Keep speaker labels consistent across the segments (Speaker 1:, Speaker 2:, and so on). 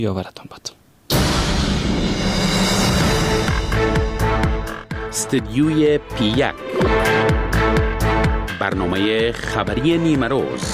Speaker 1: یاورتان باد.
Speaker 2: استدیوی پی1 برنامه خبری نیمه روز.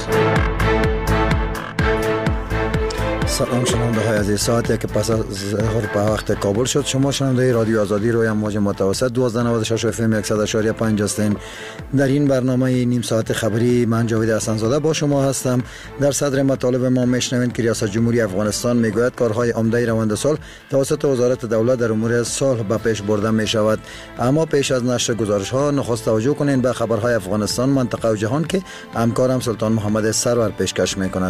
Speaker 3: سلام شنونده های عزیز، ساعتی که پس از ظهر به وقت کابل شد، شما شنونده رادیو آزادی روی موج متوسط 1296 اف ام 100.5 هستین. در این برنامه نیم ساعت خبری من جاوید حسن‌زاده با شما هستم. در صدر مطالب ما میشنوید که ریاست جمهوری افغانستان میگوید کارهای عمده روند سال توسط وزارت دولت در امور صلح به پیش برده می شود. اما پیش از نشر گزارش ها نخست توجه کنین به خبرهای افغانستان، منطقه و جهان که همکارم سلطان محمد سرور پیشکش میکند.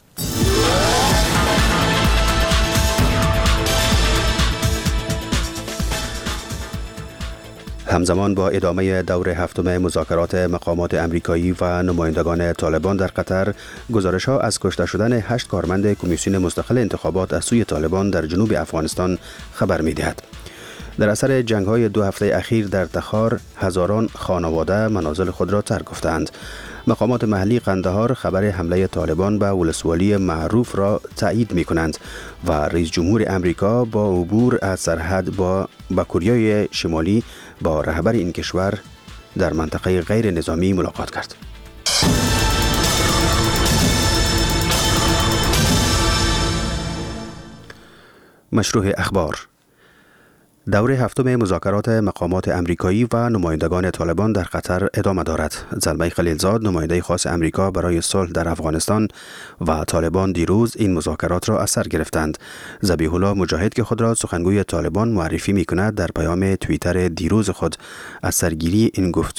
Speaker 4: همزمان با ادامه دور هفتم مذاکرات مقامات امریکایی و نمایندگان طالبان در قطر، گزارش‌ها از کشته شدن 8 کارمند کمیسیون مستقل انتخابات از سوی طالبان در جنوب افغانستان خبر می‌دهد. در اثر جنگ‌های 2 هفته اخیر در تخار، هزاران خانواده منازل خود را ترک گفتند. مقامات محلی قندهار خبر حمله طالبان به ولسوالی معروف را تایید می‌کنند و رئیس جمهور امریکا با عبور از سرحد با کوریای شمالی با رهبر این کشور در منطقه غیر نظامی ملاقات کرد. مشروع اخبار. دور هفتم مذاکرات مقامات امریکایی و نمایندگان طالبان در قطر ادامه دارد. زلمه خلیلزاد، نماینده خاص امریکا برای صلح در افغانستان و طالبان دیروز این مذاکرات را از سر گرفتند. ذبیح الله مجاهد که خود را سخنگوی طالبان معرفی می‌کند، در پیام توییتر دیروز خود از سرگیری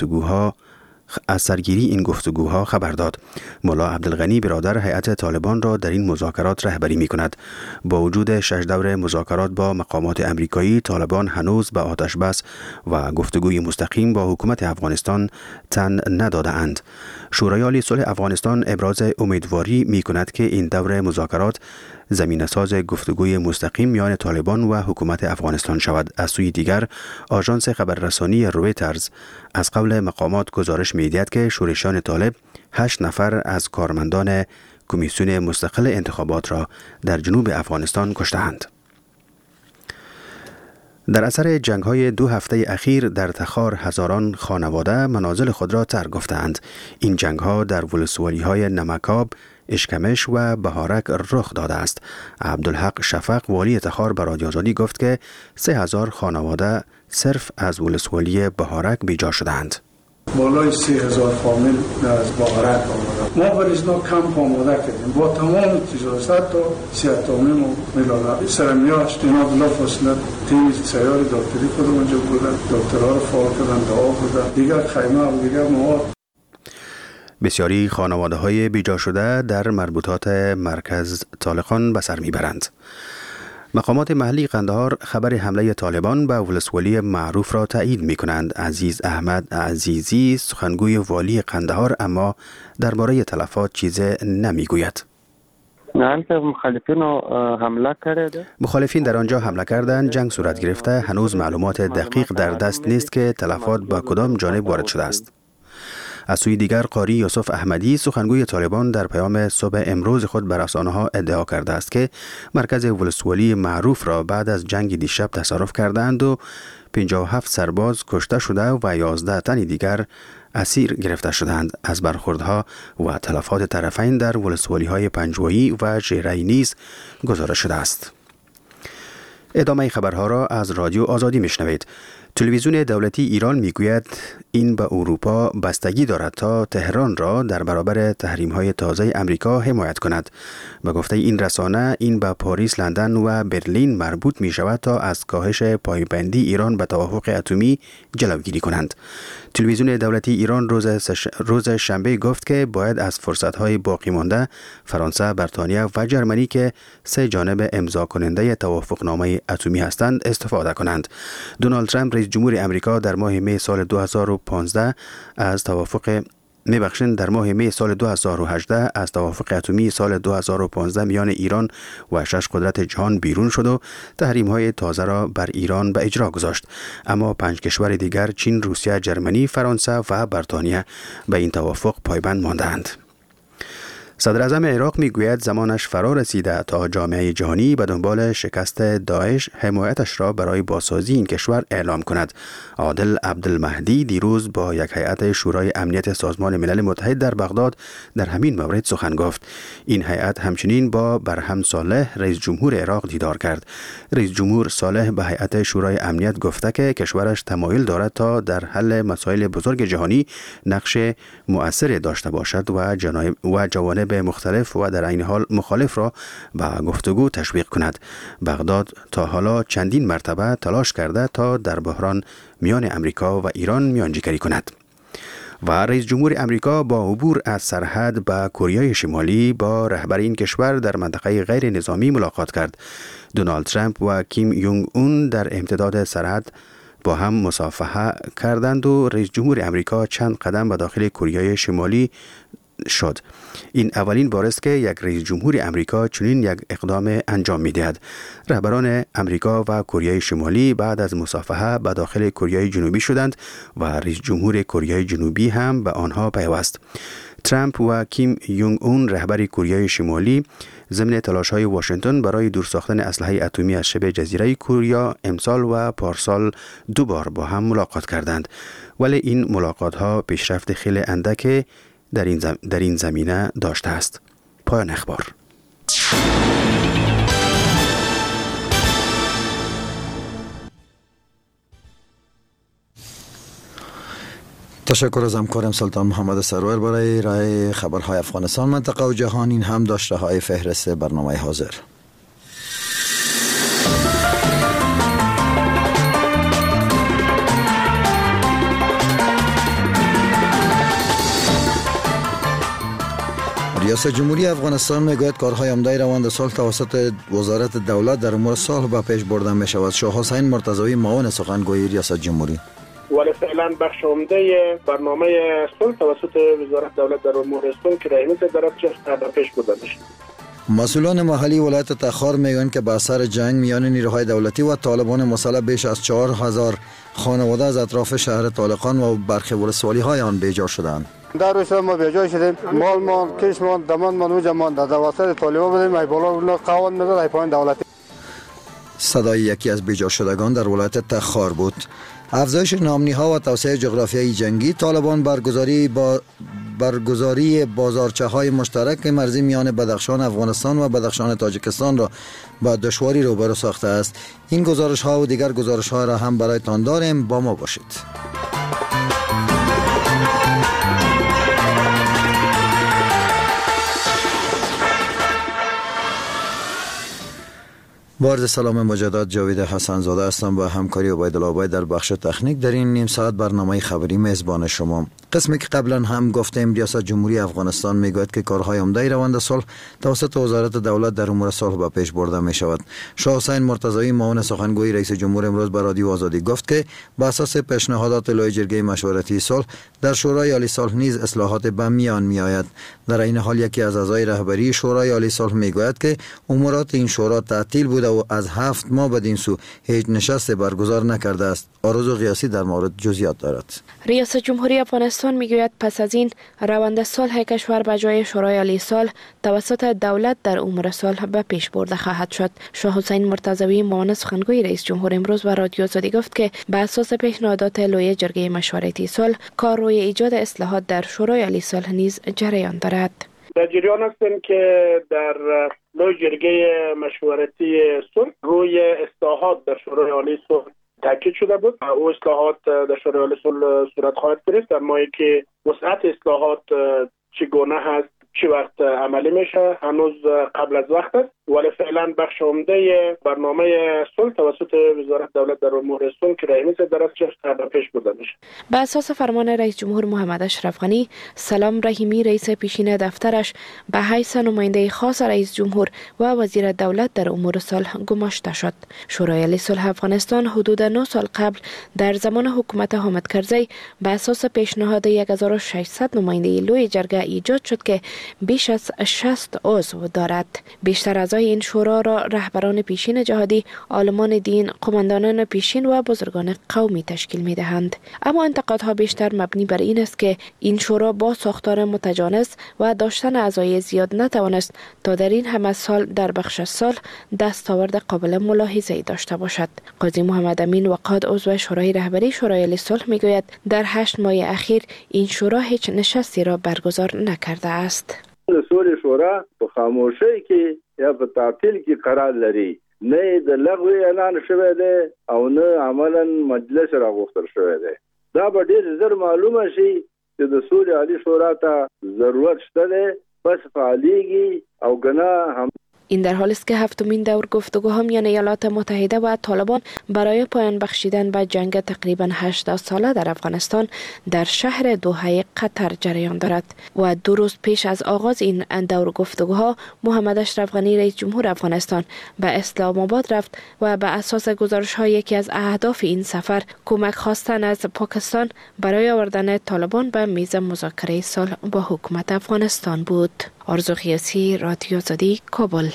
Speaker 4: این گفتگوها خبر داد. مولا عبدالغنی برادر هیئت طالبان را در این مذاکرات رهبری می‌کند. با وجود 6 دور مذاکرات با مقامات امریکایی، طالبان هنوز به آتش بس و گفتگوی مستقیم با حکومت افغانستان تن نداده‌اند. شورای عالی صلح افغانستان ابراز امیدواری می‌کند که این دور مذاکرات زمینه‌ساز گفتگوی مستقیم میان طالبان و حکومت افغانستان شود. از سوی دیگر، آژانس خبررسانی رویترز از قبل مقامات گزارش می‌دهد که شورشیان طالب 8 نفر از کارمندان کمیسیون مستقل انتخابات را در جنوب افغانستان کشته‌اند. در اثر جنگ‌های 2 هفته اخیر در تخار هزاران خانواده منازل خود را ترک گفتند. این جنگ‌ها در ولسوالی‌های نمکاب، اشکمش و بهارک رخ داده است. عبدالحق شفق والی تخار به رادیو آزادی گفت که 3000 خانواده صرف از ولسوالی بهارک بیجا شدند.
Speaker 5: بالای 3000 فامیل از بهارک آمدند. ما برای اینا کمپ آماده کردیم با تمام تجهیزات تا سیاتومیم و ملال سرمیاشت اینا بلا فاصله تیم سیار دکتری خود اونجا بودن، دکترها رو فعال کردن، دعا بودن، دیگر خیمه و دیگر مواد.
Speaker 4: بسیاری خانواده‌های بیجا شده در مربوطات مرکز طالقان به سر میبرند. مقامات محلی قندهار خبر حمله طالبان به ولسوالی معروف را تایید می‌کنند. عزیز احمد عزیزی، سخنگوی والی قندهار، اما درباره تلفات چیز نمیگوید. مخالفین در آنجا حمله کردند، جنگ صورت گرفته، هنوز معلومات دقیق در دست نیست که تلفات به کدام جانب وارد شده است. از سوی دیگر، قاری یوسف احمدی، سخنگوی طالبان، در پیام صبح امروز خود به رسانه‌ها ادعا کرده است که مرکز ولسوالی معروف را بعد از جنگ دیشب تصرف کردند و 57 سرباز کشته شده و 11 تن دیگر اسیر گرفته شدند. از برخوردها و تلفات طرفین در ولسوالی‌های پنجوایی و ژیره‌ای نیز گزارش شده است. ادامه خبرها را از رادیو آزادی میشنوید. تلویزیون دولتی ایران میگوید این به اروپا بستگی دارد تا تهران را در برابر تحریم‌های تازه امریکا حمایت کند. به گفته این رسانه، این به پاریس، لندن و برلین مربوط می شود تا از کاهش پایبندی ایران به توافق اتمی جلوگیری کنند. تلویزیون دولتی ایران روز شنبه گفت که باید از فرصت‌های باقی مانده فرانسه، بریتانیای و جرمنی که 3 جانب امضا کننده توافقنامه اتمی هستند استفاده کنند. دونالد ترامپ رئیس جمهور امریکا در ماه می سال 2015 در ماه می سال 2018 از توافق اتمی سال 2015 میان ایران و 6 قدرت جهان بیرون شد و تحریم‌های تازه را بر ایران به اجرا گذاشت. اما 5 کشور دیگر، چین، روسیه، جرمنی، فرانسه و بریتانیا به این توافق پایبند ماندند. صدر اعظم عراق میگوید زمانش فرا رسیده تا جامعه جهانی به دنبال شکست داعش حمایتش را برای بازسازی این کشور اعلام کند. عادل عبدالمهدی دیروز با یک هیئت شورای امنیت سازمان ملل متحد در بغداد در همین مورد سخن گفت. این هیئت همچنین با برهم صالح رئیس جمهور عراق دیدار کرد. رئیس جمهور صالح به هیئت شورای امنیت گفته که کشورش تمایل دارد تا در حل مسائل بزرگ جهانی نقش مؤثر داشته باشد و جوانب مختلف و در این حال مخالف را به گفتگو تشویق کند. بغداد تا حالا چندین مرتبه تلاش کرده تا در بحران میان امریکا و ایران میانجیگری کند. و رئیس جمهور امریکا با عبور از سرحد به کره شمالی با رهبر این کشور در منطقه غیر نظامی ملاقات کرد. دونالد ترامپ و کیم یونگ اون در امتداد سرحد با هم مصافحه کردند و رئیس جمهور امریکا چند قدم به داخل کره شمالی شد. این اولین بار است که یک رئیس جمهور امریکا چنین یک اقدام انجام می‌دهد. رهبران امریکا و کره شمالی بعد از مصافحه به داخل کره جنوبی شدند و رئیس جمهور کره جنوبی هم به آنها پیوست. ترامپ و کیم یونگ اون رهبر کره شمالی ضمن تلاش‌های واشنگتن برای دور ساختن اسلحه اتمی از شبه جزیره کره امسال و پارسال دو بار با هم ملاقات کردند، ولی این ملاقات‌ها پیشرفت خیلی اندک در این زمینه داشته است. پایان اخبار.
Speaker 3: تشکر از همکارم سلطان محمد سرور برای ارائه خبرهای افغانستان، منطقه و جهان. این هم داشته های فهرست برنامه حاضر. ریاست جمهوری افغانستان میگوید کارهای عمده روند صلح توسط وزارت دولت در امور صلح به پیش برده می شود. شاه حسین مرتضوی معاون سخنگوی ریاست جمهوری:
Speaker 1: ولی فعلا بخش عمده برنامه صلح توسط وزارت دولت در امور صلح که رئیس درجه به پیش برده میشه.
Speaker 3: مسئولان محلی ولایت تخار میگویند که به اثر جنگ میان نیروهای دولتی و طالبان مسلح بیش از 4000 خانواده از اطراف شهر طالقان و برخی ولسوالی‌های آن بیجا شدند.
Speaker 6: در روز ما بیجا شدیم، مال کشمان دمان اونجا در دواسط طالبان بودیم، ای بالا اون قوان میداد ای پایین دولتی.
Speaker 3: صدای یکی از بیجا شدگان در ولایت تخار بود. افزایش ناامنی‌ها و توسعه جغرافیایی جنگی، طالبان برگزاری بازارچه‌های مشترک مرزی میان بدخشان افغانستان و بدخشان تاجیکستان را با دشواری روبرو ساخته است. این گزارش‌ها و دیگر گزارش‌ها را هم برایتان داریم، با ما باشید. با عرض سلام مجدد، جاوید حسن زاده هستم با همکاری عبیدالله آبای در بخش تکنیک. در این نیم ساعت برنامه خبری میزبان شما. قسمی که قبلا هم گفتیم، ریاست جمهوری افغانستان میگوید که کارهای عمده روند صلح توسط وزارت دولت در امور صلح به پیش برده می شود. شاه حسین مرتضوی معاون سخنگوی رئیس جمهور امروز به رادیو آزادی گفت که بر اساس پیشنهادات لوی جرگه مشورتی صلح در شورای عالی صلح نیز اصلاحات به میان می آید. در این حال یکی از اعضای رهبری شورای عالی صلح میگوید که امورات این شورا تعطیل بوده و از 7 ماه بدین سو هیچ نشست برگزار نکرده است. آرزو قیاسی در مورد جزئیات دارد.
Speaker 7: ریاست جمهوری افغانستان میگوید پس از این روند صلح کشور به جای شورای عالی صلح توسط دولت در امور صلح به پیش برده خواهد شد. شاه حسین مرتضوی معاون سخنگوی رئیس جمهور امروز به رادیو آزادی گفت که بر اساس پیشنهادات لوی جرگه مشورتی صلح کار روی ایجاد اصلاحات در شورای عالی صلح نیز جریان دارد.
Speaker 1: در جریان هستیم که در لوی جرگه مشورتی صلح روی اصلاحات در شورای عالی صلح تاکید شده بود. او اصلاحات در شورای عالی صلح صورت خواهد گرفت، در ماهی که وسعت اصلاحات چگونه هست، چی وقت عملی میشه هنوز قبل از وقت است، ولی فعلا بخش عمده برنامه صلح توسط وزارت دولت در امور صلح که رئیس درجه به پیش برده میشه.
Speaker 7: به اساس فرمان رئیس جمهور محمد اشرف غنی، سلام رحیمی رئیس پیشین دفترش به حیث نماینده خاص رئیس جمهور و وزیر دولت در امور صلح گماشته شد. شورای عالی صلح افغانستان حدود 9 سال قبل در زمان حکومت حامد کرزی به اساس پیشنهاد 1600 نماینده لوی جرگه ایجاد شد که بیش از 60 عضو دارد. بیشتر اعضای اعضای این شورا را رهبران پیشین جهادی، عالمان دین، قماندانان پیشین و بزرگان قومی تشکیل می دهند. اما انتقادها بیشتر مبنی بر این است که این شورا با ساختار متجانس و داشتن اعضای زیاد نتوانست تا در این همه سال در بخش صلح دستاورد قابل ملاحظه‌ای داشته باشد. قاضی محمد امین وقاد عضو شورای رهبری شورای صلح میگوید در 8 ماه اخیر این شورا هیچ نشستی را برگزار نکرده است.
Speaker 8: رسول شورا په خاموشۍ کې یا په تعطیل کې قرار لري، نه د لغوه اعلان شوی دی او نه عملاً مجلس راغوښتل شوی دی. دا به ډېر زر معلومه شي چې د سولې عالی شورا ته ضرورت شته دی، بس فعالیږي او ګناه هم.
Speaker 7: این در حالی است که 7مین دور گفتگوها میان ایالات متحده و طالبان برای پایان بخشیدن به جنگ تقریباً 80 ساله در افغانستان در شهر دوحه قطر جریان دارد و 2 روز پیش از آغاز این دور گفتگوها محمد اشرف غنی رئیس جمهور افغانستان به اسلام آباد رفت و به اساس گزارش‌های یکی از اهداف این سفر کمک خواستن از پاکستان برای آوردن طالبان به میز مذاکره صلح با حکومت افغانستان بود. آرزو قیاسی، رادیو آزادی، کابل.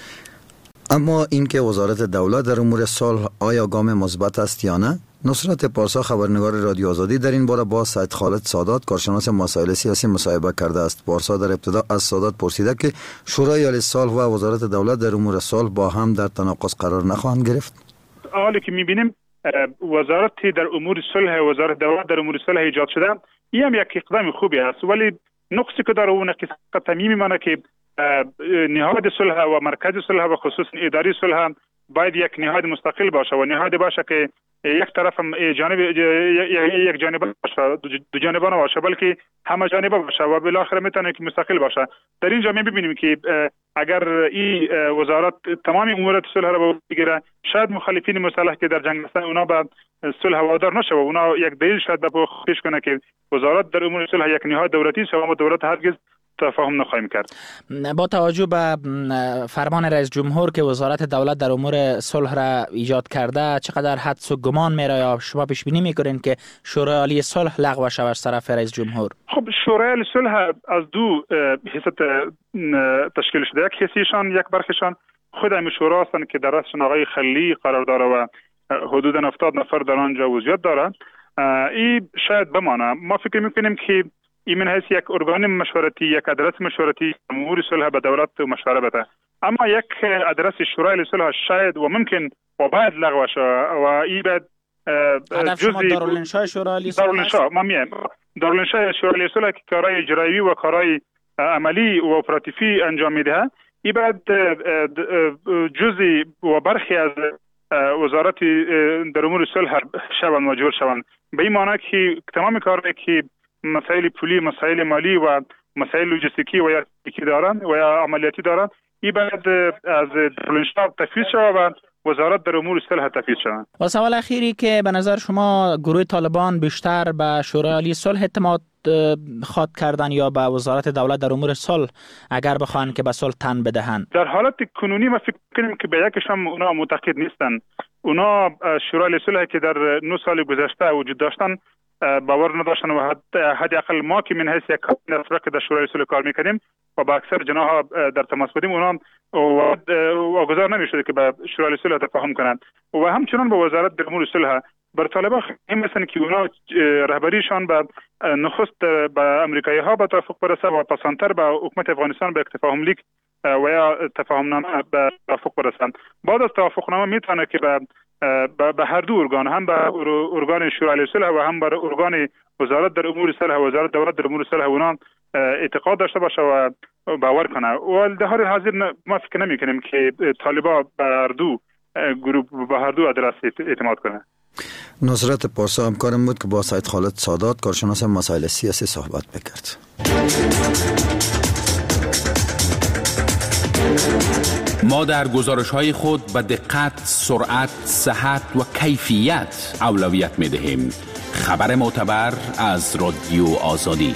Speaker 3: اما اینکه وزارت دولت در امور صلح آیا گام مثبت است یا نه؟ نصرت پارسا خبرنگار رادیو آزادی در این باره با سید خالد سادات کارشناس مسائل سیاسی مصاحبه کرده است. پارسا در ابتدا از سادات پرسیده که شورای عالی صلح و وزارت دولت در امور صلح با هم در تناقض قرار نخواهند گرفت.
Speaker 9: حالی که می‌بینیم وزارت در امور صلح و وزارت دولت در امور صلح ایجاد شده، این هم یک اقدام خوبی است، ولی نقصی که داره اون نقص تمیمی مانه که نهاد صلح و مرکز صلح و خصوصا اداری صلح باید یک نهاد مستقل باشه و نهاد باشه که یک طرف هم یک جانبه باشه، دو جانبه نباشه، بلکه همه جانبه باشه و بالاخره میتونه که مستقل باشه. در اینجا میبینیم که اگر این وزارت تمام امورات صلح را بگیره، شاید مخالفین مسلح که در جنگ هستند اونا به صلح وادار نشه و اونا یک دلیل شاید به پیش کنه که وزارت در امور صلح یک نهاد دولتی است و دولت هرگز تفاهم نخواهیم کرد.
Speaker 10: با توجه به فرمان رئیس جمهور که وزارت دولت در امور صلح را ایجاد کرده، چقدر حدس و گمان میره یا شما پیش بینی میکنین که شورای عالی صلح لغو شود از طرف رئیس جمهور؟
Speaker 9: خب شورای عالی صلح از 2 حصه تشکیل شده. یک حصهشان، یک برخشان خود همین شورا هستند که در رأسشان آقای خلیلی قرار داره و حدود 70 نفر در آنجا عضویت دارند. این شاید بمانه. ما فکر میکنیم که این من حیث یک ارگان مشورتی، یک ادرس مشورتی امور صلح به دولت مشوره بده، اما یک ادرس شورای صلح شاید و ممکن و باید لغو شود و این باید
Speaker 10: جزئی دارالانشاء شورای صلح
Speaker 9: دارالانشاء شورای صلح که کارهای اجرایی و کارهای عملی و اپراتیفی انجام میده، این باید جزئی و برخی از وزارت در امور صلح شوند و جور شوند. به این معنی که تمام کارهایی که مسائل پولی، مسائل مالی و مسائل لوجستیکی و یا تکنیکی دارند و یا عملیاتی دارند، این باید از دارالانشاء تفویض شود و وزارت در امور صلح تفویض شود.
Speaker 10: و سوال اخیری که به نظر شما گروه طالبان بیشتر به شورای عالی صلح اعتماد خواد کردن یا به وزارت دولت در امور صلح اگر بخواهند که به صلح تن بدهند؟
Speaker 9: در حالت کنونی ما فکر کنیم که به یکش هم اونا معتقد نیستن. اونا شورای عالی صلح که در 9 سال گذشته وجود داشتن باور نداشتن و حداقل ما که من حیث یک کابینه که در شورای صلح کار میکنیم و با اکثر جناها در تماس بودیم، اونا واگذار نمیشده که به شورای صلح تفاهم کنند و همچنان به وزارت در امور صلح بر طالبان این مثلا که اونا رهبریشان به نخست به امریکایی ها به توافق برسه و پسانتر به حکومت افغانستان به تفاهم لیک و یا تفاهم نامه به توافق برسند. بعد از توافق نامه میتونه که به هر دو ارگان، هم به ارگان شورای عالی صلح و هم به ارگان وزارت در امور صلح و وزارت دولت در امور صلح اونا اعتقاد داشته باشه و باور کنه. و در حال حاضر ما فکر نمی‌کنیم که طالبان به هر دو گروه به هر دو ادرس اعتماد کنه.
Speaker 3: نصرت پارسا همکارم بود که با سید خالد سادات کارشناس مسائل سیاسی صحبت می‌کرد.
Speaker 2: ما در گزارش‌های خود به دقت، سرعت، صحت و کیفیت اولویت می‌دهیم. خبر معتبر از رادیو آزادی.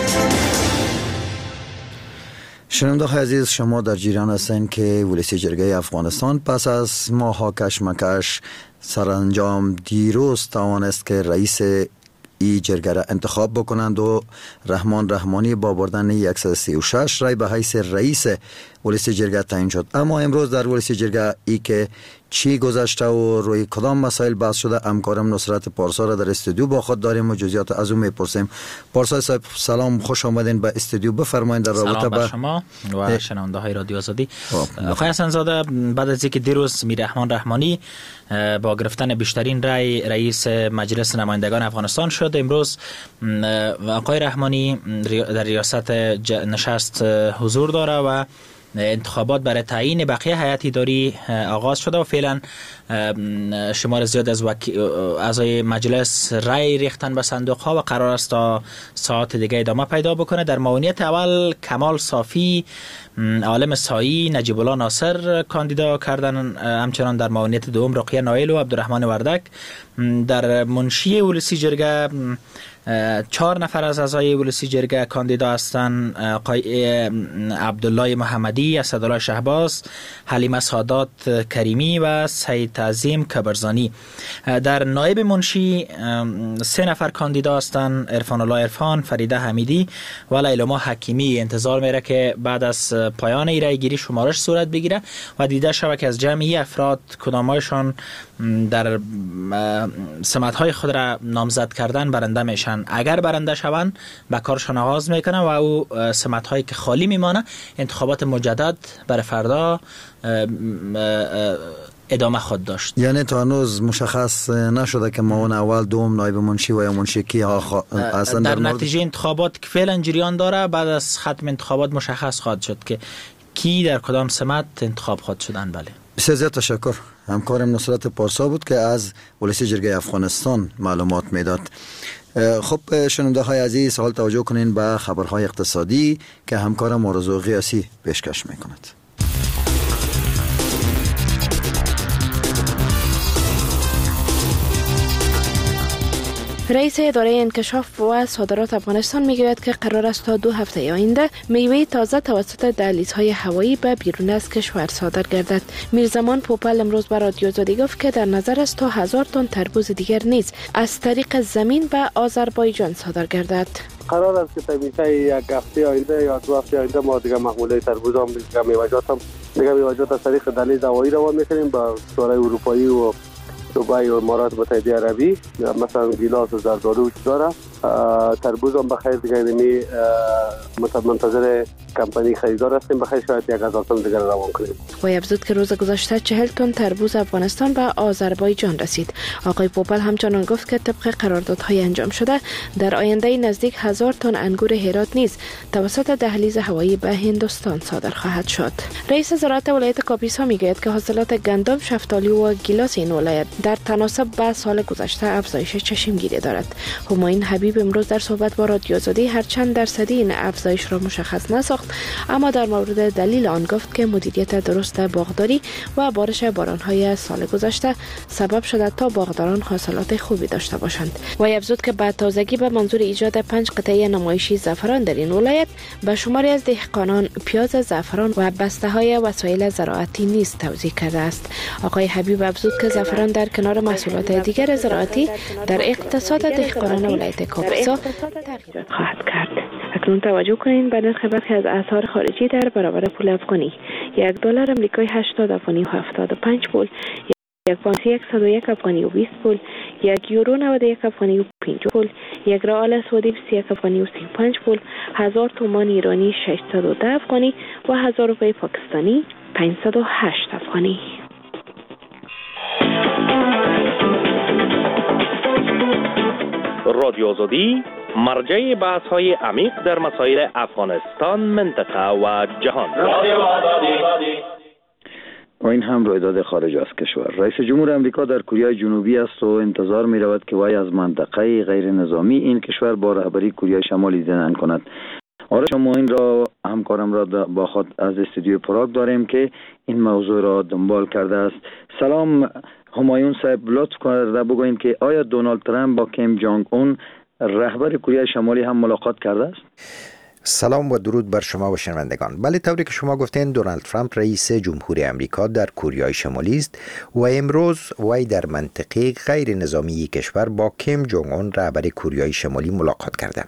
Speaker 3: شنونده‌های عزیز، شما در جریان هستند که ولسی جرگه افغانستان پس از ماه‌ها کشمکش سرانجام دیروز توانست که رئیس ای جرگه را انتخاب بکنند و رحمان رحمانی با بردن 136 رای به حیث رئیس ولسی جرگه تعیین شد. اما امروز در ولسی جرگه ای که چی گذشته و روی کدام مسائل بحث شده، همکارم نصرت پارسا را در استودیو با خود داریم و جزئیات از او میپرسیم. پارسا صاحب سلام، خوش آمدین به استودیو. بفرمایید در رابطه با
Speaker 10: شما و شنونده های رادیو آزادی. آقای حسن زاده، بعد از اینکه دیروز میررحمان رحمانی با گرفتن بیشترین رای رئیس مجلس نمایندگان افغانستان شد، امروز آقای رحمانی در ریاست نشست حضور داره و انتخابات برای تعیین بقیه هیئت اداری آغاز شده و فعلا شمار زیاد از اعضای مجلس رای ریختن به صندوق ها و قرار است تا ساعت دیگه ادامه پیدا بکنه. در معاونیت اول کمال صافی، عالم سایی، نجیب الله ناصر کاندیدا کردن، همچنان در معاونیت دوم رقیه نایل و عبدالرحمن وردک. در منشی ولسی جرگه 4 نفر از اعضای ولسی جرگه کاندیدا هستند: عبدالله محمدی، اسدالله شهباز، حلیمه سادات کریمی و سید تعظیم کبرزانی. در نایب منشی 3 نفر کاندیدا هستند: عرفان الله عرفان، فریده حمیدی و لیلما حکیمی. انتظار میره که بعد از پایان رای گیری شمارش صورت بگیره و دیده شود که از جمعی افراد کدامایشان در سمت‌های خود را نامزد کردن برنده میشن. اگر برنده شوند به کارشان آغاز میکنن و او سمت‌هایی که خالی میمانه انتخابات مجدد برای فردا ادامه خود داشت.
Speaker 3: یعنی تا هنوز مشخص نشده که معاون اول، دوم، نایب منشی و یا منشی کی اصلا
Speaker 10: در نتیجه انتخابات که فعلا جریان داره، بعد از ختم انتخابات مشخص خواهد شد که کی در کدام سمت انتخاب خواهد شدن. بله،
Speaker 3: بسیار زیاد تشکر. همکارم نصرت پارسا بود که از ولسی جرگه افغانستان معلومات میداد. خب شنونده های عزیز، حال توجه کنین به خبرهای اقتصادی که همکارم آرزو قیاسی پیشکش میکند.
Speaker 7: رئیس اداره انکشاف و صادرات افغانستان میگوید که قرار است تا 2 هفته آینده میوه تازه توسط دهلیزهای هوایی به بیرون از کشور صادر گردد. میرزمان پوپل امروز به رادیو آزادی گفت که در نظر است تا 1000 تن تربوز دیگر نیز از طریق زمین به آذربایجان صادر گردد.
Speaker 6: قرار است که طبیعتا یک هفته آینده یا 2 هفته آینده ما دیگه مقوله تربوز هم دیگه میوه‌جات از طریق دهلیز هوایی روان میکنیم با کشورهای اروپایی و دبی و امارات متحده عربی، مثلا گیلاس و زردآلو داره. تربوز هم بخیر دیگه اینمی منتظر کمپانی خریدار هستیم، بخیر شاید 1000 تن دیگر روان کنیم.
Speaker 7: و افزود که روز گذشته 40 تن تربوز افغانستان به آذربایجان رسید. آقای پوپل همچنان گفت که طبق قراردادهای انجام شده در آینده نزدیک 1000 تن انگور هرات نیز توسط دهلیز هوایی به هندوستان صادر خواهد شد. رئیس وزارت ولایت کاپیسا میگوید که حاصلات گندم، شفتالو و گیلاس این ولایت در تناسب با سال گذشته افزایش چشمگیری دارد. همایون حبیب امروز در صحبت با رادیو آزادی هرچند درصدی این افزایش را مشخص نساخت، اما در مورد دلیل آن گفت که مدیریت درست باغداری و بارش بارانهای سال گذشته سبب شده تا باغداران حاصلات خوبی داشته باشند. و افزود که بعد تازگی به منظور ایجاد 5 قطعه نمایشی زعفران در این ولایت به شماری از دهقانان پیاز، زعفران و بسته‌های وسایل زراعتی نیز توزیع کرده است. آقای حبیب افزود که زعفران در کنار محصولات دیگر زراعتی در اقتصاد دهقانان ولایت کاپیسا تغییرات خواهد کرد. اکنون توجه کنین به نرخ برخی از اسعار خارجی در برابر پول افغانی. $1 آمریکایی 80 افغانی و 75 پول، یک پوند 101 افغانی و 20 پول، یک یورو 91 افغانی و 5 پول، یک ریال سعودی 21 افغانی و 35 پول، 1000 تومان ایرانی 610 افغانی و 1000 روپیه پاکستانی 508 افغانی.
Speaker 11: رادیو آزادی مرجع بحث‌های عمیق در مسائل افغانستان، منطقه و جهان. رادیو آزادی.
Speaker 3: و این هم رویداد خارج از کشور. رئیس جمهور امریکا در کره جنوبی است و انتظار می رود که وی از منطقه غیر نظامی این کشور با رهبری کره شمالی زنان کند. آره، شما این را همکارم را با خود از استودیو پراگ داریم که این موضوع را دنبال کرده است. سلام همایون صاحب، لطف کرده بگوین که آیا دونالد ترامپ با کیم جانگ اون رهبر کره شمالی هم ملاقات کرده است؟
Speaker 12: سلام و درود بر شما و شنوندگان. بله، طوری که شما گفتین دونالد ترامپ رئیس جمهوری امریکا در کره شمالی است و امروز وی در منطقه غیر نظامی کشور با کیم جونگ اون رهبر کره شمالی ملاقات کرده.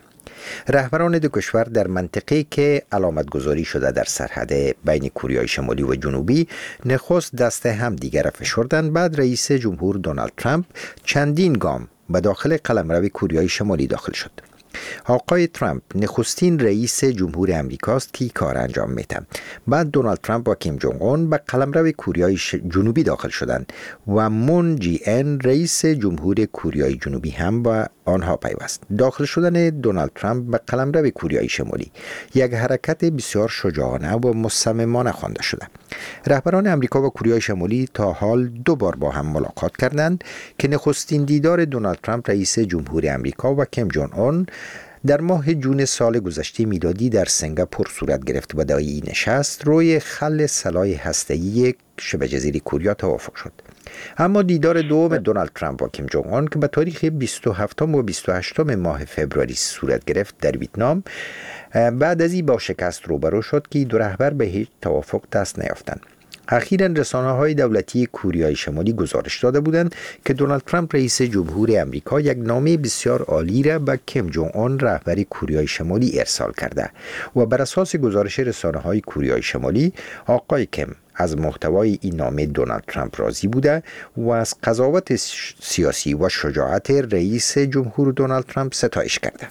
Speaker 12: رهبران دو کشور در منطقه‌ای که علامت گذاری شده در سرحد بین کوریای شمالی و جنوبی نخست دست هم دیگر فشردند. بعد رئیس جمهور دونالد ترامپ چندین گام به داخل قلمرو کوریای شمالی داخل شد. آقای ترامپ نخستین رئیس جمهور امریکاست که کار انجام میده. بعد دونالد ترامپ و کیم جونگ اون به قلمرو کوریای جنوبی داخل شدند و مون جی ان رئیس جمهور کوریای جنوبی هم با آنها پیوست. داخل شدن دونالد ترامپ به قلمرو کوریای شمالی یک حرکت بسیار شجاعانه و مصممانه خوانده شده. رهبران امریکا و کوریای شمالی تا حال 2 بار با هم ملاقات کردند که نخستین دیدار دونالد ترامپ رئیس جمهور امریکا و کیم جونگ اون در ماه جون سال گذشته میلادی در سنگاپور صورت گرفت و در این نشست روی خل سلاح هسته‌ای شبه جزیره کوریا توافق شد. اما دیدار دوم دونالد ترامپ و کیم جونگ اون که به تاریخ 27 و 28 ماه فوریه صورت گرفت در ویتنام بعد از این با شکست روبرو شد که دو رهبر به هیچ توافق دست نیافتند. اخیراً رسانه‌های دولتی کوریای شمالی گزارش داده بودند که دونالد ترامپ رئیس جمهور امریکا یک نامه بسیار عالی را به کیم جونگ اون رهبر کوریای شمالی ارسال کرده و بر اساس گزارش رسانه‌های کوریای شمالی آقای کیم از محتوای این نامه دونالد ترامپ راضی بوده و از قضاوت سیاسی و شجاعت رئیس جمهور دونالد ترامپ ستایش کرده.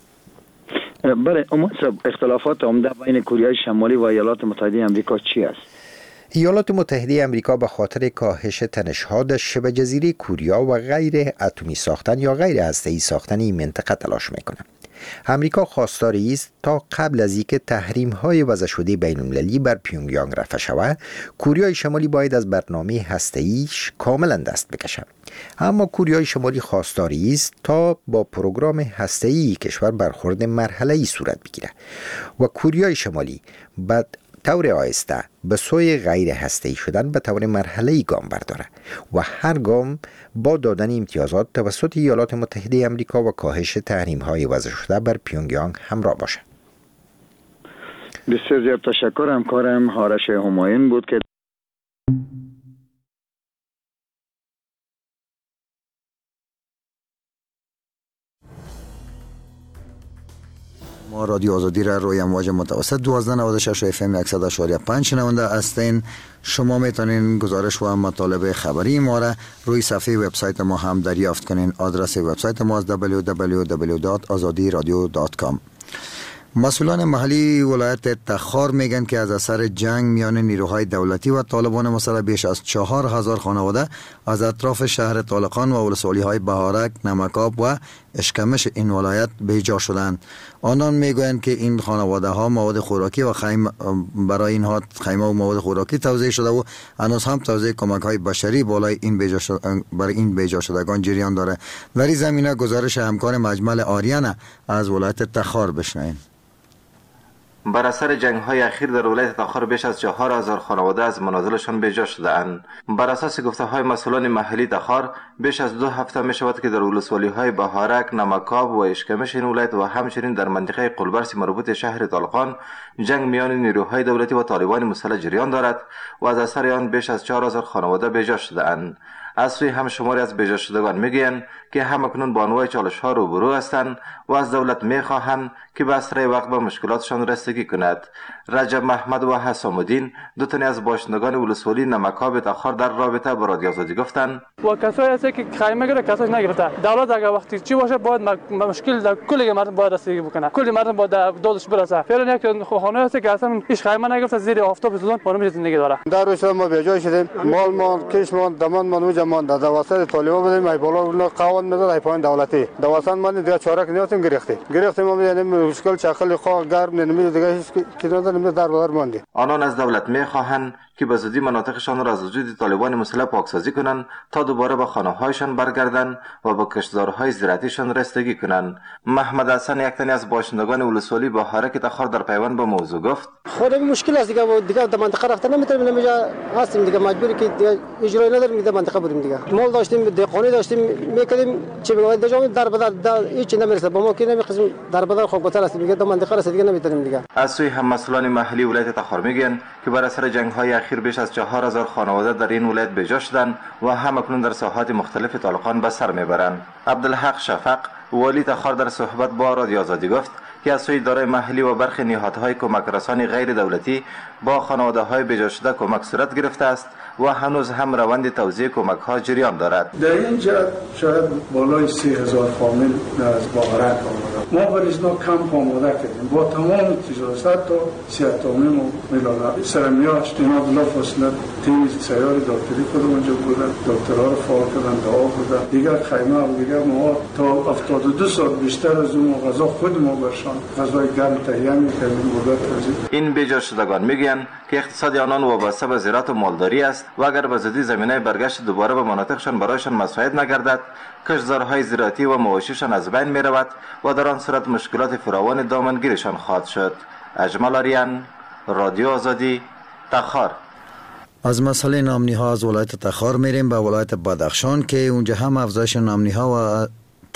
Speaker 13: بله، اختلافات عمده بین کوریای شمالی و ایالات متحده آمریکا چی است؟
Speaker 12: ایالات متحده آمریکا به خاطر کاهش تنش‌ها در شبه جزیره کوریا و غیر اتمی ساختن یا غیر هسته‌ای ساختن این منطقه تلاش می‌کند. امریکا خواستاری است تا قبل از اینکه تحریم‌های وضع شده بین‌المللی بر پیونگیانگ رفع شود، کوریای شمالی باید از برنامه هسته‌ایش کاملا دست بکشد. اما کوریای شمالی خواستاری است تا با پروگرام هسته‌ای کشور برخورد مرحله‌ای صورت بگیرد و کوریای شمالی بعد طور آهسته به سوی غیر هسته‌ای شدن به طور مرحله‌ای گام برداره و هر گام با دادن امتیازات توسط ایالات متحده آمریکا و کاهش تحریم‌های وضع شده بر پیونگیانگ همراه باشه.
Speaker 13: بسیار زیاد تشکر. همکارم آرش همایون بود که
Speaker 3: ما رادیو آزادی را روی امواج متوسط 1296 FM 100.5 شنونده هستین. شما میتونین گزارش و مطالب خبری ما را روی صفحه وبسایت ما هم دریافت کنین. آدرس وبسایت ما www.azadiradio.com. مسئولان محلی ولایت تخار میگن که از اثر جنگ میان نیروهای دولتی و طالبان مسلح بیش از 4000 خانواده از اطراف شهر طالقان و ولسوالی‌های بهارک، نمکاب و اشکمش این ولایت بیجا شدند. آنان میگویند که این خانواده ها مواد خوراکی و برای اینها خیمه و مواد خوراکی توزیع شده و هنوز هم توزیع کمک های بشری بالای این بیجا شدگان جریان داره. در این زمینه گزارش همکار مجمل آریانه از ولایت تخار بشنویم.
Speaker 14: بر اثر جنگ‌های اخیر در ولایت تخار بیش از 4000 خانواده از منازلشان بیجا شده‌اند. بر اساس گفته‌های مسئولان محلی تخار بیش از 2 هفته می‌شود که در ولسوالی‌های بهارک، نمکاب و اشکمش این ولایت و همچنین در منطقه قلبرس مربوط شهر طالقان جنگ میان نیروهای دولتی و طالبان مسلح جریان دارد و از اثر آن بیش از 4000 خانواده بیجا شده‌اند. از سوی هم شماری از بیجا شدگان میگویند که همکنون با انواع چالش‌ها روبرو هستند و از دولت میخواهند که به اسرع وقت به مشکلاتشان رسیدگی کند. رجب محمد و حسام الدین دو تن از باشندگان ولسوالی نمکاب تخار در رابطه با رادیو آزادی گفتند
Speaker 15: و کسایی هست که خیمه گره کساش نگرفته. دولت اگر وقتی چی باشه باید مشکل در کل مردم باید رسیدگی بکنه. کل مردم باید دادش برسه. فعلا یک خانه هست که اصلا هیچ خیمه نگرفته، زیر آفتاب زدن خانه زندگی داره.
Speaker 16: در روز ما به جای شدیم مال کشمان دمان منو ما در واسط طالبان بودیم ای بالا اون قوانین میذاره ای پایین دولتی دواسان ما دیگه چارک نیافتیم گرفتیم ما یعنی مشکل چخل خواه گرم نمیده دیگه هیچ چیزی نمیده در بازار ماندی.
Speaker 14: آنان از دولت میخواهند که به زودی مناطقشان را از وجود طالبان مسلح پاکسازی کنند تا دوباره به خانه‌هایشان برگردند و به کشتزارهای زراعتیشان رسیدگی کنند. محمد حسن یک تن از باشندگان ولسوالی بهارک تخار در پیوند به موضوع گفت
Speaker 17: خود مشکل است دیگه در منطقه رفتن نمیتونیم نمیجا هستیم دیگه مجبوری که اجرای نداریم در منطقه بودیم دیگه مال داشتیم دهقانی داشتیم میکردیم چه بگم در بدر هیچ نمیرسه با ما که نمیخوایم در بدر خوب بتر است دیگه در منطقه رسیدگی نمیتونیم دیگه.
Speaker 14: از سوی هم مسئولان محلی ولایت تخار میگن که بر اثر جنگ‌های اخیر بیش از 4000 خانواده در این ولایت بیجا شدند و همکنون در ساحات مختلف طالقان به سر میبرند. عبدالحق شفق والی تخار در صحبت با رادیو آزادی گفت که از سوی اداره محلی و برخی نهادهای کمک رسانی غیر دولتی با خانواده‌های بجا شده کمک صورت گرفته است و هنوز هم روند توزیع کمک ها جریان دارد.
Speaker 5: در این جهت شاید بالای 30,000 فامیل از باغرک آمده. ما بریزنا کمپ آماده کردیم با تمام تجهیزات تا 38 میلاد سرمیاش اینا بلا فاصله تیم سیار دکتری خود اونجا بودن، دکترها رو فعال کردن، دعا بودن، دیگر خیمه و دیگر ما تا 72 ساعت بیشتر از اون غذا خود ما برشان غذای گرم تهیه می‌کردیم بوده توزیع.
Speaker 14: این بجا شدگان میگن که اقتصاد آنان وابسته به زراعت و مالداری است و اگر به زودی زمینه برگشت دوباره به مناطقشان برایشان مساعد نگردد، کشتزارهای زراعتی و مواشیشان از بین می رود و در آن صورت مشکلات فراوان دامنگیرشان خواهد شد. اجمل آریان، رادیو آزادی، تخار.
Speaker 3: از مسئله نامنی ها از ولایت تخار میریم به ولایت بدخشان که اونجا هم افزایش نامنی ها و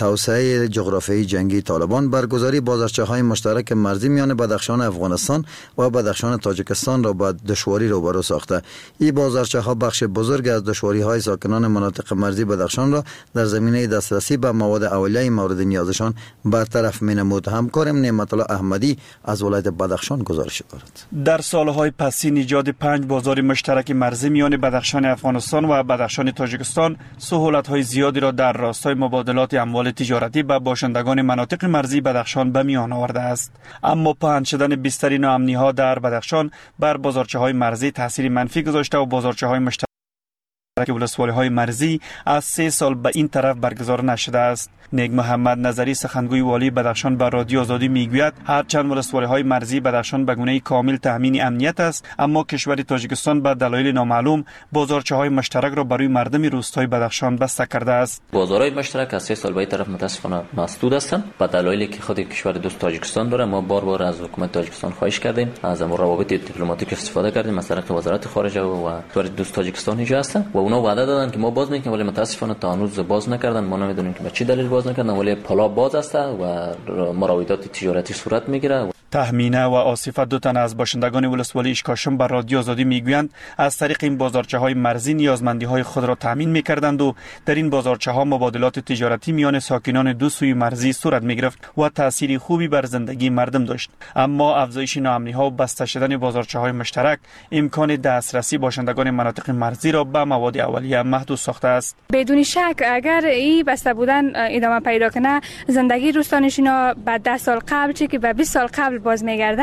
Speaker 3: توسعه جغرافیایی جنگی طالبان برگزاری بازارچه‌های مشترک مرزی میان بدخشان افغانستان و بدخشان تاجیکستان را با دشواری روبرو ساخته. این بازارچه‌ها بخش بزرگ از دشواری‌های ساکنان مناطق مرزی بدخشان را در زمینه دسترسی به مواد اولیه مورد نیازشان برطرف می‌نمود. همکارم نعمت الله احمدی از ولایت بدخشان گزارش دارد.
Speaker 18: در سالهای پسین ایجاد 5 بازار مشترک مرزی میان بدخشان افغانستان و بدخشان تاجیکستان سهولت‌های زیادی را در راستای مبادلات اموال تجارتی به باشندگان مناطق مرزی بدخشان به میان آورده است. اما پهن شدن بیشتر ناامنی‌ها در بدخشان بر بازارچه‌های مرزی تاثیر منفی گذاشته و بازارچه‌های مشترک ولسوالی‌های مرزی از 3 سال به این طرف برگزار نشده است. نیک محمد نظری سخنگوی والی بدخشان به رادیو آزادی میگوید هرچند ولسوالی‌های مرزی بدخشان به گونه کامل تامین امنیت است، اما کشور تاجیکستان به دلایل نامعلوم بازارچه‌های مشترک را برای مردم روستای بدخشان بسته کرده است.
Speaker 19: بازارهای مشترک از 3 سال به این طرف متاسفانه مسدود هستند به دلایلی که خود کشور دوست تاجیکستان داره. ما بار از حکومت تاجیکستان خواهش کردیم، از روابط دیپلماتیک استفاده کردیم، از طریق وزارت خارجه و کشور دوست تاجیکستان اینجا هستند و اونا وعده دادن که ما باز میکنیم، ولی متاسفانه تا هنوز باز نکردن. ما نمیدونیم که به چه دلیل باز نکردن، ولی پلا باز است و مراودات تجارتی صورت میگیره.
Speaker 18: تهمینه و آصفه دو تن از باشندگان ولسوالی اشکاشم بر رادیو آزادی میگویند از طریق این بازارچه‌های مرزی نیازمندی‌های خود را تامین می‌کردند و در این بازارچه‌ها مبادلات تجارتی میان ساکنان دو سوی مرزی صورت می‌گرفت و تأثیری خوبی بر زندگی مردم داشت. اما افزایش ناامنی‌ها و بسته شدن بازارچه‌های مشترک امکان دسترسی باشندگان مناطق مرزی را به مواد اولیه محدود ساخته است.
Speaker 20: بدون شک اگر این بسته بودن ادامه پیدا کنه، زندگی روستانشینا بعد 10 سال قبل چه که به 20 سال قبل باز میگرده.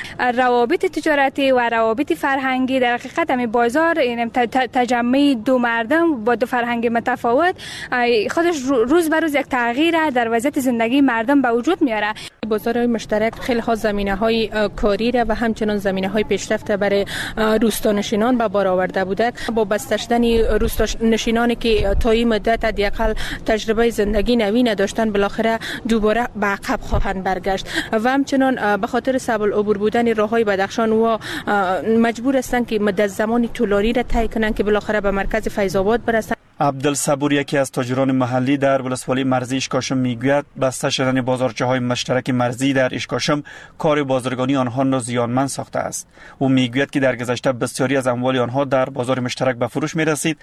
Speaker 20: روابط تجارتی و روابط فرهنگی در حقیقت همین بازار این تجمع دو مردم با دو فرهنگ متفاوت خودش روز به روز یک تغییر در وضعیت زندگی مردم به وجود میاره.
Speaker 21: بازارهای مشترک خیلی ها زمینه‌های کاری را و همچنان زمینه‌های پیشرفت برای روستانشینان به بار آورده بوده. با بسته شدن روستانشینانی که تا این مدت حداقل تجربه زندگی نوین داشتن بالاخره دوباره به عقب خواهند برگشت و همچنان به خاطر صعب العبور بودن راههای بدخشان و مجبور هستند که مدت زمانی طولانی را طی کنند که بالاخره به مرکز فیض آباد برسند.
Speaker 18: عبدالصبور یکی از تاجران محلی در ولسوالی مرزی اشکاشم میگوید بسته شدن بازارچه‌های مشترک مرزی در اشکاشم کار بازرگانی آنها را زیانمند ساخته است. او میگوید که در گذشته بسیاری از اموال آنها در بازار مشترک به فروش میرسید.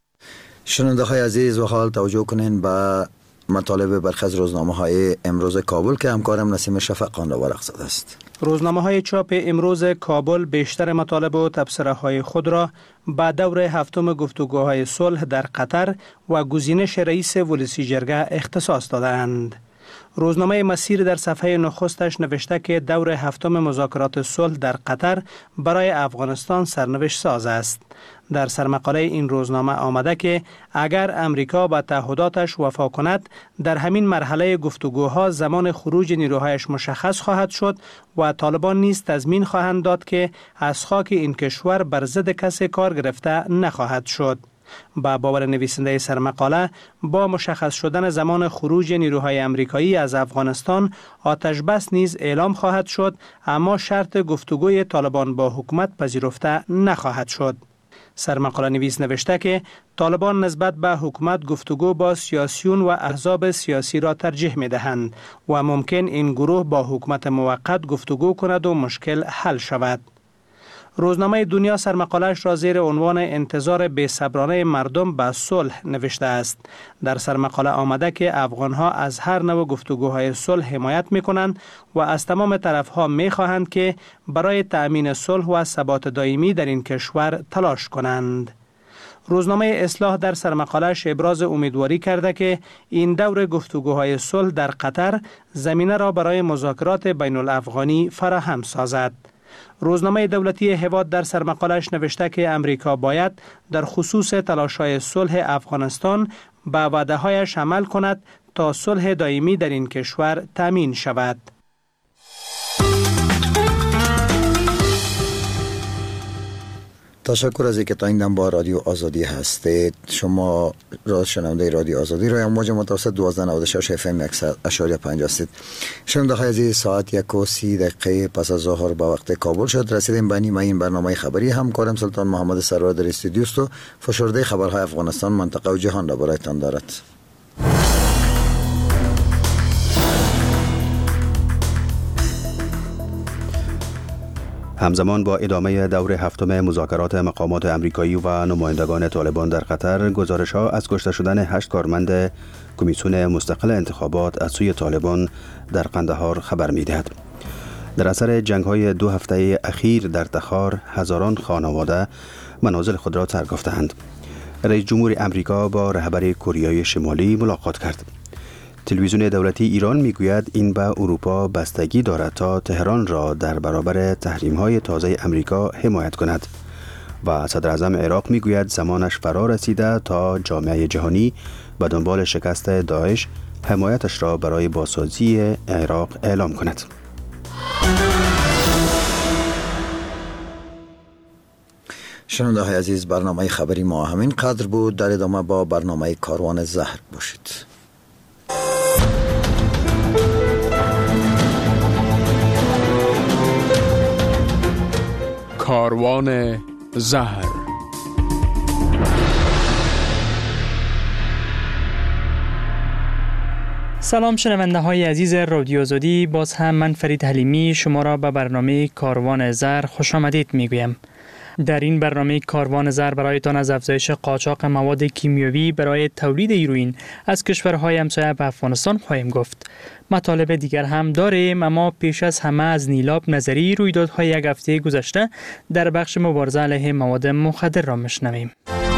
Speaker 3: شنونده‌های عزیز و حال توجه کنین به مطالب برخی از روزنامه‌های امروز کابل که همکارم نسیم شفق آن را ورق زده است.
Speaker 22: روزنامه‌های چاپ امروز کابل بیشتر مطالب و تبصره‌های خود را با دور هفتم گفتگوهای صلح در قطر و گزینش رئیس ولسی جرگه اختصاص دادند. روزنامه مسیر در صفحه نخستش نوشته که دور هفتم مذاکرات صلح در قطر برای افغانستان سرنوشت ساز است. در سرمقاله این روزنامه آمده که اگر امریکا به تعهداتش وفا کند در همین مرحله گفتگوها زمان خروج نیروهایش مشخص خواهد شد و طالبان نیز تضمین خواهند داد که از خاک این کشور بر ضد کسی کار گرفته نخواهد شد. با باور نویسنده سرمقاله با مشخص شدن زمان خروج نیروهای امریکایی از افغانستان آتش بس نیز اعلام خواهد شد، اما شرط گفتگوی طالبان با حکومت پذیرفته نخواهد شد. سرمقاله نویس نوشته که طالبان نسبت به حکومت گفتگو با سیاسیون و احزاب سیاسی را ترجیح می دهند و ممکن این گروه با حکومت موقت گفتگو کند و مشکل حل شود. روزنامه دنیا سرمقاله‌اش را زیر عنوان انتظار بی‌صبرانه مردم به صلح نوشته است. در سرمقاله آمده که افغان‌ها از هر نوع گفتگوهای صلح حمایت می‌کنند و از تمام طرف‌ها می‌خواهند که برای تأمین صلح و ثبات دائمی در این کشور تلاش کنند. روزنامه اصلاح در سرمقاله‌اش ابراز امیدواری کرده که این دور گفتگوهای صلح در قطر زمینه را برای مذاکرات بین الافغانی فراهم سازد. روزنامه دولتی هواد در سرمقاله‌اش نوشته که امریکا باید در خصوص تلاش‌های صلح افغانستان به وعده‌هایش عمل کند تا صلح دائمی در این کشور تامین شود.
Speaker 3: تشکر از اینکه تا این دم با رادیو آزادی هستید. شما شنونده رادیو آزادی را موج متوسط 1296 FM 100.5 هستید. شنونده های عزیز، ساعت 1:30 پس از ظهر به وقت کابل شد. رسیدیم به نیمه این برنامه خبری. همکارم سلطان محمد سرور در استودیو است و فشرده خبرهای افغانستان، منطقه و جهان را برایتان دارد.
Speaker 1: همزمان با ادامه دور هفتم مذاکرات مقامات امریکایی و نمایندگان طالبان در قطر، گزارش‌ها از کشته شدن 8 کارمند کمیسیون مستقل انتخابات از سوی طالبان در قندهار خبر می‌دهد. در اثر جنگ‌های 2 هفته اخیر در تخار، هزاران خانواده منازل خود را ترک یافته‌اند. رئیس جمهور امریکا با رهبر کره شمالی ملاقات کرد. تلویزیون دولتی ایران میگوید این به اروپا بستگی دارد تا تهران را در برابر تحریم‌های تازه امریکا حمایت کند و صدر اعظم عراق میگوید زمانش فرا رسیده تا جامعه جهانی به دنبال شکست داعش حمایتش را برای بازسازی عراق اعلام کند.
Speaker 3: شنونده های عزیز، برنامه خبری ما همین قدر بود. در ادامه با برنامه کاروان زهر باشید.
Speaker 4: کاروان زهر.
Speaker 23: سلام شنونده های عزیز رادیو آزادی، باز هم من فرید حلیمی شما را به برنامه کاروان زهر خوش آمدید میگویم. در این برنامه کاروان زهر برایتان از افزایش قاچاق مواد کیمیاوی برای تولید هیروئین از کشورهای همسایه به افغانستان خواهیم گفت. مطالب دیگر هم داریم، اما پیش از همه از نیلاب نظری رویدادهای یک هفته گذشته در بخش مبارزه علیه مواد مخدر را میشنویم.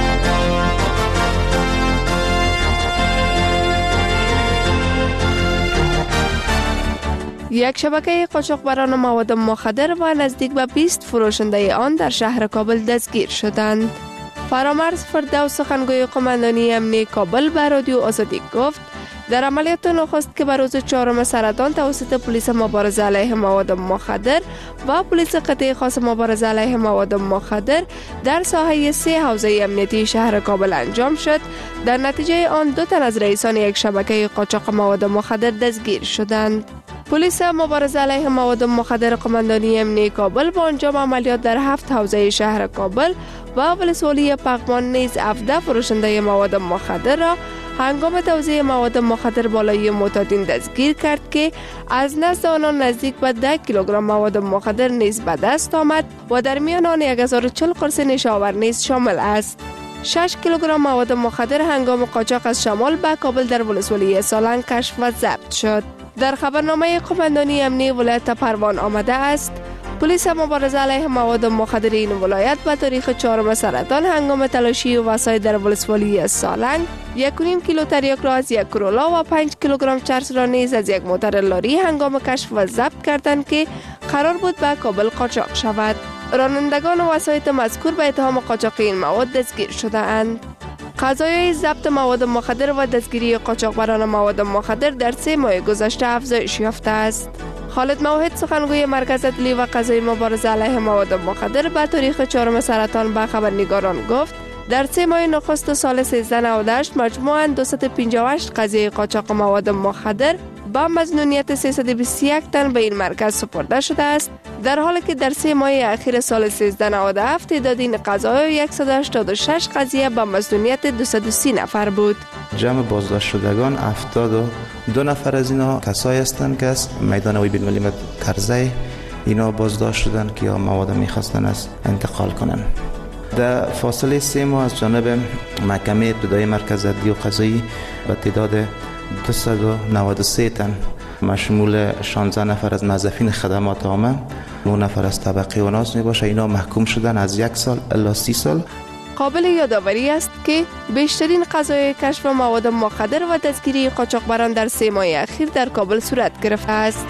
Speaker 24: یک شبکه قاچاقبران مواد مخدر و نزدیک به 20 فروشنده آن در شهر کابل دستگیر شدند. فرامرز فردوس سخنگوی قماندانی امنیتی کابل به رادیو آزادی گفت در عملیات نخست که به روز 4 سرطان توسط پلیس مبارزه علیه مواد مخدر و پلیس قطعه خاص مبارزه علیه مواد مخدر در ساحه 3 حوزه امنیتی شهر کابل انجام شد، در نتیجه آن 2 تن از رئیسان یک شبکه قاچاق مواد مخدر دستگیر شدند. پلیس مبارزه علیه مواد مخدر قماندانی امنیتی کابل با انجام عملیات در 7 حوزه شهر کابل و ولسوالی پغمان نیز 17 فروشنده مواد مخدر را هنگام توزیع مواد مخدر بالای معتادین دستگیر کرد که از نزد آنان نزدیک به 10 کیلوگرم مواد مخدر نیز به دست آمد و در میان آن 1040 قرص نشاور نیز شامل است. 6 کیلوگرم مواد مخدر هنگام قاچاق از شمال به کابل در ولسوالی سالنگ کشف و ضبط شد. در خبرنامه قماندانی امنیتی ولایت پروان آمده است پلیس مبارزه علیه مواد مخدر این ولایت به تاریخ 4 سرطان هنگام تلاشی و وسایل در ولسوالی سالنگ 1.5 کیلو تریاک را از یک کرولا و 5 کیلوگرم چرس را نیز از یک موتر لاری هنگام کشف و ضبط کردند که قرار بود به کابل قاچاق شود. رانندگان و وسایط مذکور به اتهام قاچاق این مواد دستگیر شده اند. قضایای ضبط مواد مخدر و دستگیری قاچاقبران مواد مخدر در 3 ماه گذشته افزایش یافته است. خالد موحد سخنگوی مرکز عدلی و قضایی مبارزه علیه مواد مخدر به تاریخ 4 سرطان به خبرنگاران گفت در 3 ماه نخست سال 1398 مجموعاً 258 قضیه قاچاق مواد مخدر با مظنونیت 321 تن به این مرکز سپرده شده است، در حالی که در 3 ماه اخیر سال 1397 تعداد این قضایا 186 قضیه با مظنونیت 230 نفر بود.
Speaker 25: جمع بازداشت شدگان 72 نفر از اینا کسایی هستند که از میدان هوایی بین‌المللی کرزی اینا بازداشت شدن که یا مواد میخواستن از انتقال کنن. در فاصله 3 ماه از جانب محکمه ابتدایی مرکز عدلی و قضایی به تعداد 293 تن مشمول 16 نفر از موظفین خدمات عامه، 9 نفر از طبقه اوناس می باشه، اینا محکوم شدن از 1 سال الی 30 سال.
Speaker 24: قابل یادآوری است که بیشترین قضایای کشف مواد مخدر و دستگیری قاچاقبران در 3 ماه اخیر در کابل صورت گرفته است.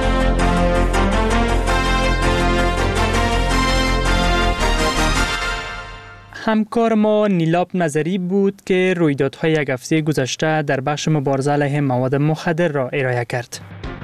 Speaker 23: همکار ما نیلاب نظری بود که رویدادهای یک هفته گذشته در بخش مبارزه علیه مواد مخدر را ارائه کرد.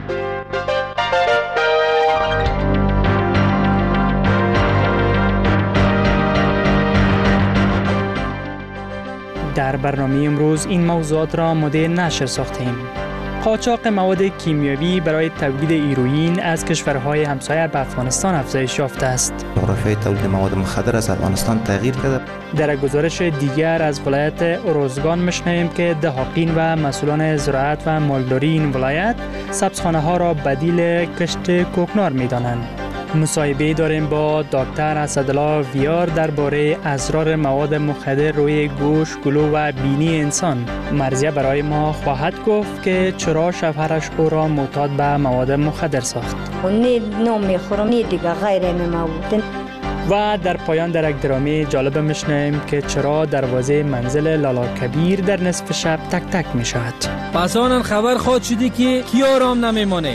Speaker 23: در برنامه امروز این موضوعات را آماده نشر ساختیم. قاچاق مواد کیمیاوی برای تولید هیروئین از کشورهای همسایه به افغانستان افزایش یافته است.
Speaker 25: جغرافیای تولید مواد مخدر از افغانستان تغییر کرده.
Speaker 23: در گزارش دیگر از ولایت اروزگان میشنویم که دهاقین و مسئولان زراعت و مالداری این ولایت سبزخانه ها را بدیل کشت کوکنار می‌دانند. مصاحبه داریم با دکتر اسدالله ویار درباره اضرار مواد مخدر روی گوش، گلو و بینی انسان. مرضیه برای ما خواهد گفت که چرا شوهرش او را معتاد به مواد مخدر ساخت.
Speaker 2: نه نام میخورم، نه دیگه غیر مواد.
Speaker 23: و در پایان در یک درامه جالب میشنویم که چرا دروازه منزل لالا کبیر در نصف شب تک تک میشود.
Speaker 6: پس آنم خبر خود شدی که کی آرام نمیمانه.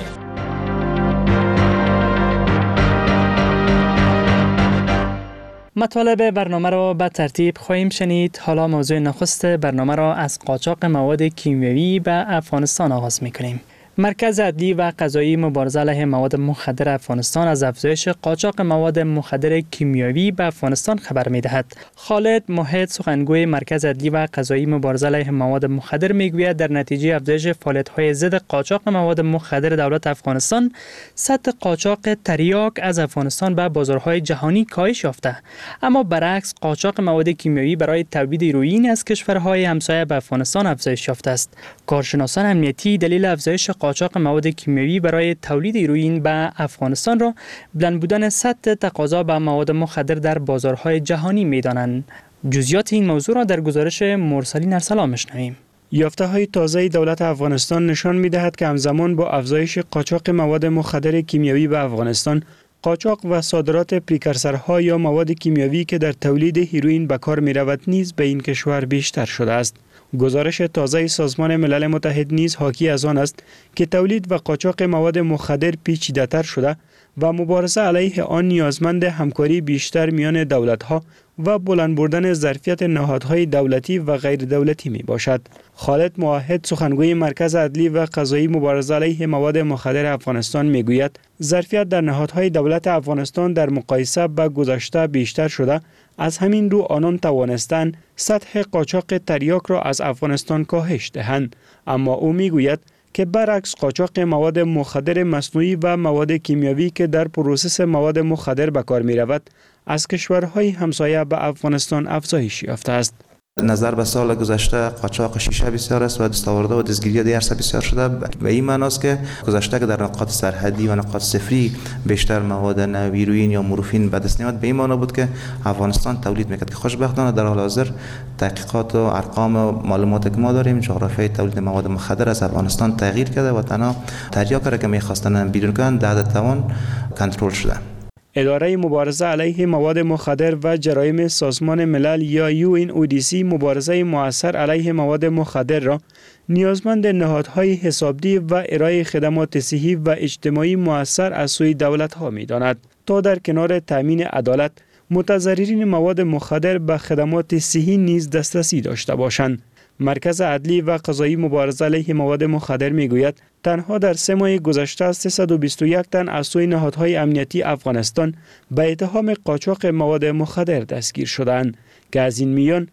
Speaker 23: مطالب برنامه را به ترتیب خواهیم شنید. حالا موضوع نخست برنامه را از قاچاق مواد کیمیاوی به افغانستان آغاز می‌کنیم. مرکز عدلی و قضایی مبارزه علیه مواد مخدر افغانستان از افزایش قاچاق مواد مخدر کیمیاوی به افغانستان خبر می‌دهد. خالد موحد سخنگوی مرکز عدلی و قضایی مبارزه علیه مواد مخدر می‌گوید در نتیجه افزایش فعالیت‌های ضد قاچاق مواد مخدر دولت افغانستان، سطح قاچاق تریاک از افغانستان به بازارهای جهانی کاهش یافته، اما برعکس قاچاق مواد کیمیاوی برای تولید هیروئین از کشورهای همسایه به افغانستان افزایش یافته است. کارشناسان امنیتی دلیل افزایش قاچاق مواد کیمیاوی برای تولید هیروئین به افغانستان را بلند بودن سطح تقاضا به مواد مخدر در بازارهای جهانی می‌دانند. جزئیات این موضوع را در گزارش مرسلین ارسلان می‌شنویم.
Speaker 18: یافته‌های تازه دولت افغانستان نشان می‌دهد که همزمان با افزایش قاچاق مواد مخدر کیمیاوی به افغانستان، قاچاق و صادرات پریکورسورها یا مواد کیمیاوی که در تولید هیروئین به کار می‌رود نیز به این کشور بیشتر شده است. گزارش تازه سازمان ملل متحد نیز حاکی از آن است که تولید و قاچاق مواد مخدر پیچیده‌تر شده و مبارزه علیه آن نیازمند همکاری بیشتر میان دولت‌ها و بلند بردن ظرفیت نهادهای دولتی و غیر دولتی می باشد. خالد موحد سخنگوی مرکز عدلی و قضایی مبارزه علیه مواد مخدر افغانستان می گوید ظرفیت در نهادهای دولت افغانستان در مقایسه با گذشته بیشتر شده، از همین رو آنان توانستند سطح قاچاق تریاک را از افغانستان کاهش دهند. اما او می گوید که برعکس قاچاق مواد مخدر مصنوعی و مواد کیمیاوی که در پروسس مواد مخدر به کار می رود، از کشورهای همسایه به افغانستان افزایش یافته است.
Speaker 25: نظر به سال گذشته قاچاق شیشه بسیار است و دستاورده و دستگیری دیگر بسیار شده. به این معنی است که گذشته که در نقاط سرحدی و نقاط صفری بیشتر مواد هیروئین یا مورفین به دست می‌آمد، به این معنی بود که افغانستان تولید می‌کرد که خوشبختانه در حال حاضر تحقیقات و ارقام و معلوماتی که ما داریم، جغرافیای تولید مواد مخدر از افغانستان تغییر کرده و تنها تریاک را که می‌خواستن بیرون کنند در توان کنترل شده.
Speaker 18: اداره مبارزه علیه مواد مخدر و جرایم سازمان ملل یا UNODC مبارزه مؤثر علیه مواد مخدر را نیازمند نهادهای حسابدهی و ارائه خدمات صحی و اجتماعی مؤثر از سوی دولت‌ها می‌داند تا در کنار تامین عدالت، متضررین مواد مخدر به خدمات صحی نیز دسترسی داشته باشند. مرکز عدلی و قضایی مبارزه علیه مواد مخدر میگوید تنها در 3 ماه گذشته 321 تن از سوی نهادهای امنیتی افغانستان به اتهام قاچاق مواد مخدر دستگیر شدند که از این میان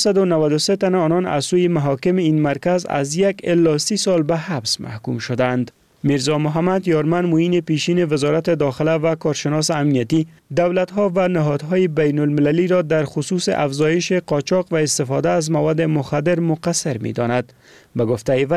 Speaker 18: 293 تن آنان از سوی محاکم این مرکز از 1 الی 30 سال به حبس محکوم شدند. میرزا محمد یارمن معین پیشین وزارت داخله و کارشناس امنیتی دولت‌ها و نهادهای بین المللی را در خصوص افزایش قاچاق و استفاده از مواد مخدر مقصر می‌داند. به گفته وی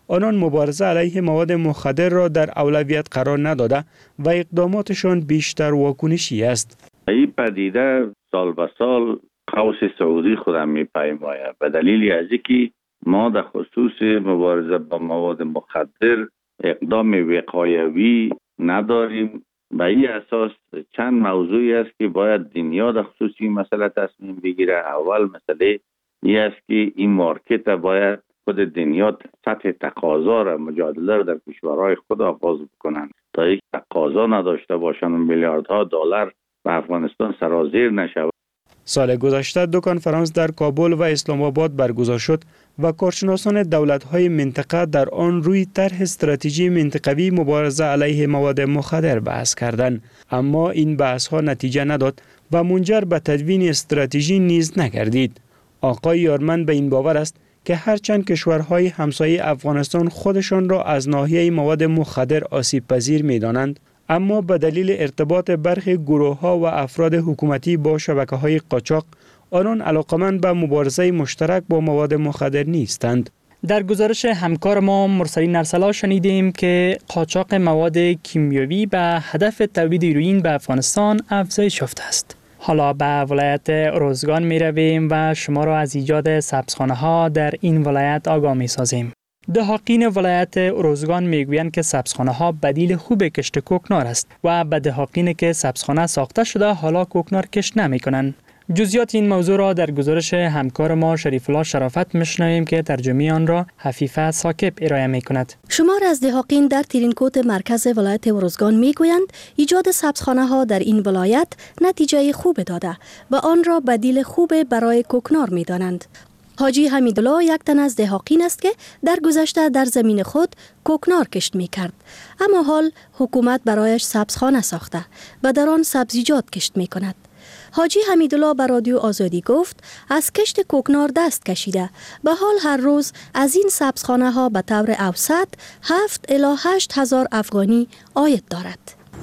Speaker 18: آنان مبارزه علیه مواد مخدر را در اولویت قرار نداده و اقداماتشان بیشتر واکنشی است.
Speaker 7: این پدیده سال به سال قوس سعودی خودم میپیماید به دلیل از اینکه ما در خصوص مبارزه با مواد مخدر اقدام وقایوی نداریم. به این اساس چند موضوعی است که باید دنیا در خصوص این مسئله تصمیم بگیره. اول مسئله این است که این مارکت باید خود دنیا سطح تقاضا را مجادله را در کشورهای خود آغاز بکنند تا یک تقاضا نداشته باشند و میلیاردها دلار به افغانستان سرازیر نشود.
Speaker 18: سال گذشته دو کنفرانس در کابل و اسلام آباد برگزار شد و کارشناسان دولت‌های منطقه در آن روی طرح استراتژی منطقوی مبارزه علیه مواد مخدر بحث کردند، اما این بحث‌ها نتیجه نداد و منجر به تدوین استراتژی نیز نگردید. آقای یارمن به این باور است که هرچند کشورهای همسایه افغانستان خودشان را از ناحیه مواد مخدر آسیب پذیر می‌دانند، اما به دلیل ارتباط برخی گروه‌ها و افراد حکومتی با شبکه‌های قاچاق، آنان علاقمند به مبارزه مشترک با مواد مخدر نیستند.
Speaker 23: در گزارش همکار ما مرسلین ارسلا شنیدیم که قاچاق مواد کیمیاوی به هدف تولید هیروئین به افغانستان افزایش یافته است. حالا به ولایت اروزگان می رویم و شما را از ایجاد سبزخانه ها در این ولایت آگاه می سازیم. دهاقین ولایت اروزگان میگویند که سبزخانه ها بدیل خوب کشت کوکنار است و به دهاقین که سبزخانه ساخته شده حالا کوکنار کشت نمی کنند. جزئیات این موضوع را در گزارش همکار ما شریف الله شرافت میشنویم که ترجمه آن را حفیفه ثاقب ارائه می کند.
Speaker 8: شمار از دهاقین در ترینکوت مرکز ولایت اروزگان میگویند ایجاد سبزخانه ها در این ولایت نتیجه خوب داده و آن را بدیل خوب برای کوکنار می دانند. حاجی حمیدالله یک تن از دهاقین است که در گذشته در زمین خود کوکنار کشت می کرد، اما حال حکومت برایش سبزخانه ساخته و در آن سبزیجات کشت می کند. حاجی حمیدالله به رادیو آزادی گفت از کشت کوکنار دست کشیده و حال هر روز از این سبزخانه ها به طور اوسط 7 الی 8 هزار افغانی عاید دارد.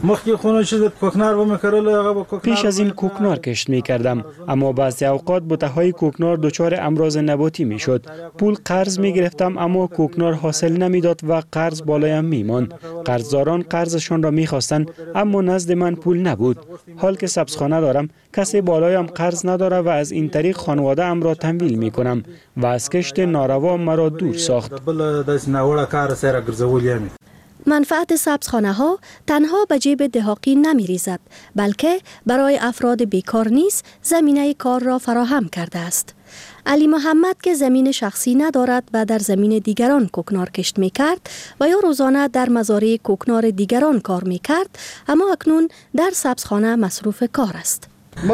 Speaker 18: پیش از این کوکنار کشت می کردم، اما بعضی اوقات بوته‌های کوکنار دچار امراض نباتی می شد. پول قرض می گرفتم اما کوکنار حاصل نمی داد و قرض بالایم می ماند. قرضداران قرضشان را می خواستند اما نزد من پول نبود. حال که سبزخانه دارم کسی بالایم قرض نداره و از این طریق خانواده ام را تمویل می کنم و از کشت ناروا مرا دور ساخت.
Speaker 8: منفعت سبزخانه ها تنها به جیب دهاقین نمی ریزد، بلکه برای افراد بیکار نیز زمینه کار را فراهم کرده است. علی محمد که زمین شخصی ندارد و در زمین دیگران کوکنار کشت می کرد و یا روزانه در مزارع کوکنار دیگران کار می کرد، اما اکنون در سبزخانه مصروف کار است.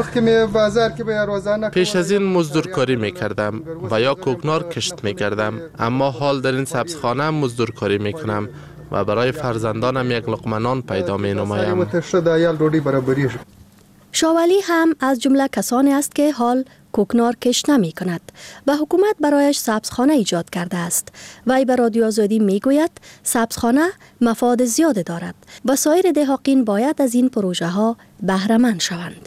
Speaker 9: پیش از این مزدورکاری می کردم و یا کوکنار کشت می کردم، اما حال در این سبزخانه مزدورکاری می کنم و برای فرزندانم یک لقمه نان پیدا می نمایم.
Speaker 8: شاولی هم از جمله کسانی است که حال کوکنار کشت نمی کند و حکومت برایش سبزخانه ایجاد کرده است. وی به رادیو آزادی می گوید سبزخانه مفاد زیاد دارد و سایر دهاقین باید از این پروژه ها بهره مند شوند.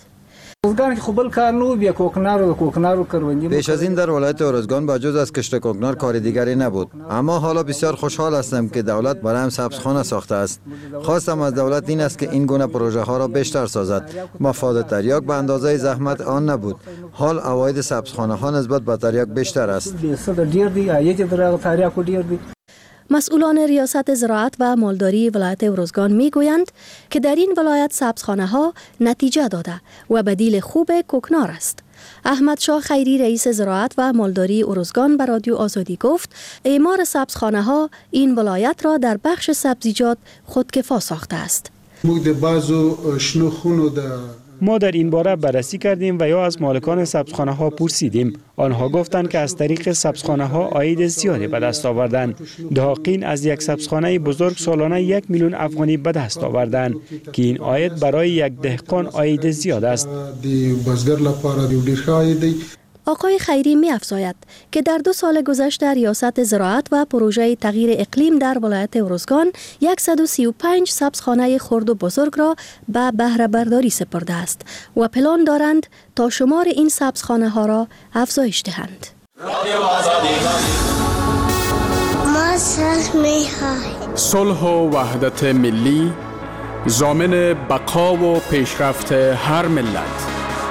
Speaker 3: پیش از این در ولایت اروزگان با جز از کشت کوکنار کار دیگری نبود، اما حالا بسیار خوشحال هستم که دولت برایم سبزخانه ساخته است. خواستم از دولت این است که این گونه پروژه ها را بیشتر سازد. مفاد تریاک به اندازه زحمت آن نبود. حال عواید سبزخانه ها نسبت به تریاک بیشتر است.
Speaker 8: مسئولان ریاست زراعت و مالداری ولایت اروزگان می گویند که در این ولایت سبزخانه ها نتیجه داده و بدیل خوب کوکنار است. احمد شاه خیری رئیس زراعت و مالداری اروزگان به رادیو آزادی گفت اعمار سبزخانه ها این ولایت را در بخش سبزیجات خودکفا ساخته است.
Speaker 18: ما در این باره بررسی کردیم و یا از مالکان سبزخانه ها پرسیدیم. آنها گفتند که از طریق سبزخانه ها عاید زیادی به دست آوردند. دهاقین از یک سبزخانه بزرگ سالانه 1 میلیون افغانی به دست آوردند که این عاید برای یک دهقان عاید زیاد است.
Speaker 8: آقای خیری می افزاید که در 2 سال گذشته ریاست زراعت و پروژه تغییر اقلیم در ولایت اروزگان 135 سبزخانه خرد و بزرگ را به بهره برداری سپرده است و پلان دارند تا شمار این سبزخانه ها را افزایش دهند.
Speaker 10: ما سال
Speaker 4: می‌خواهیم صلح و وحدت ملی ضامن بقا و پیشرفت هر ملت.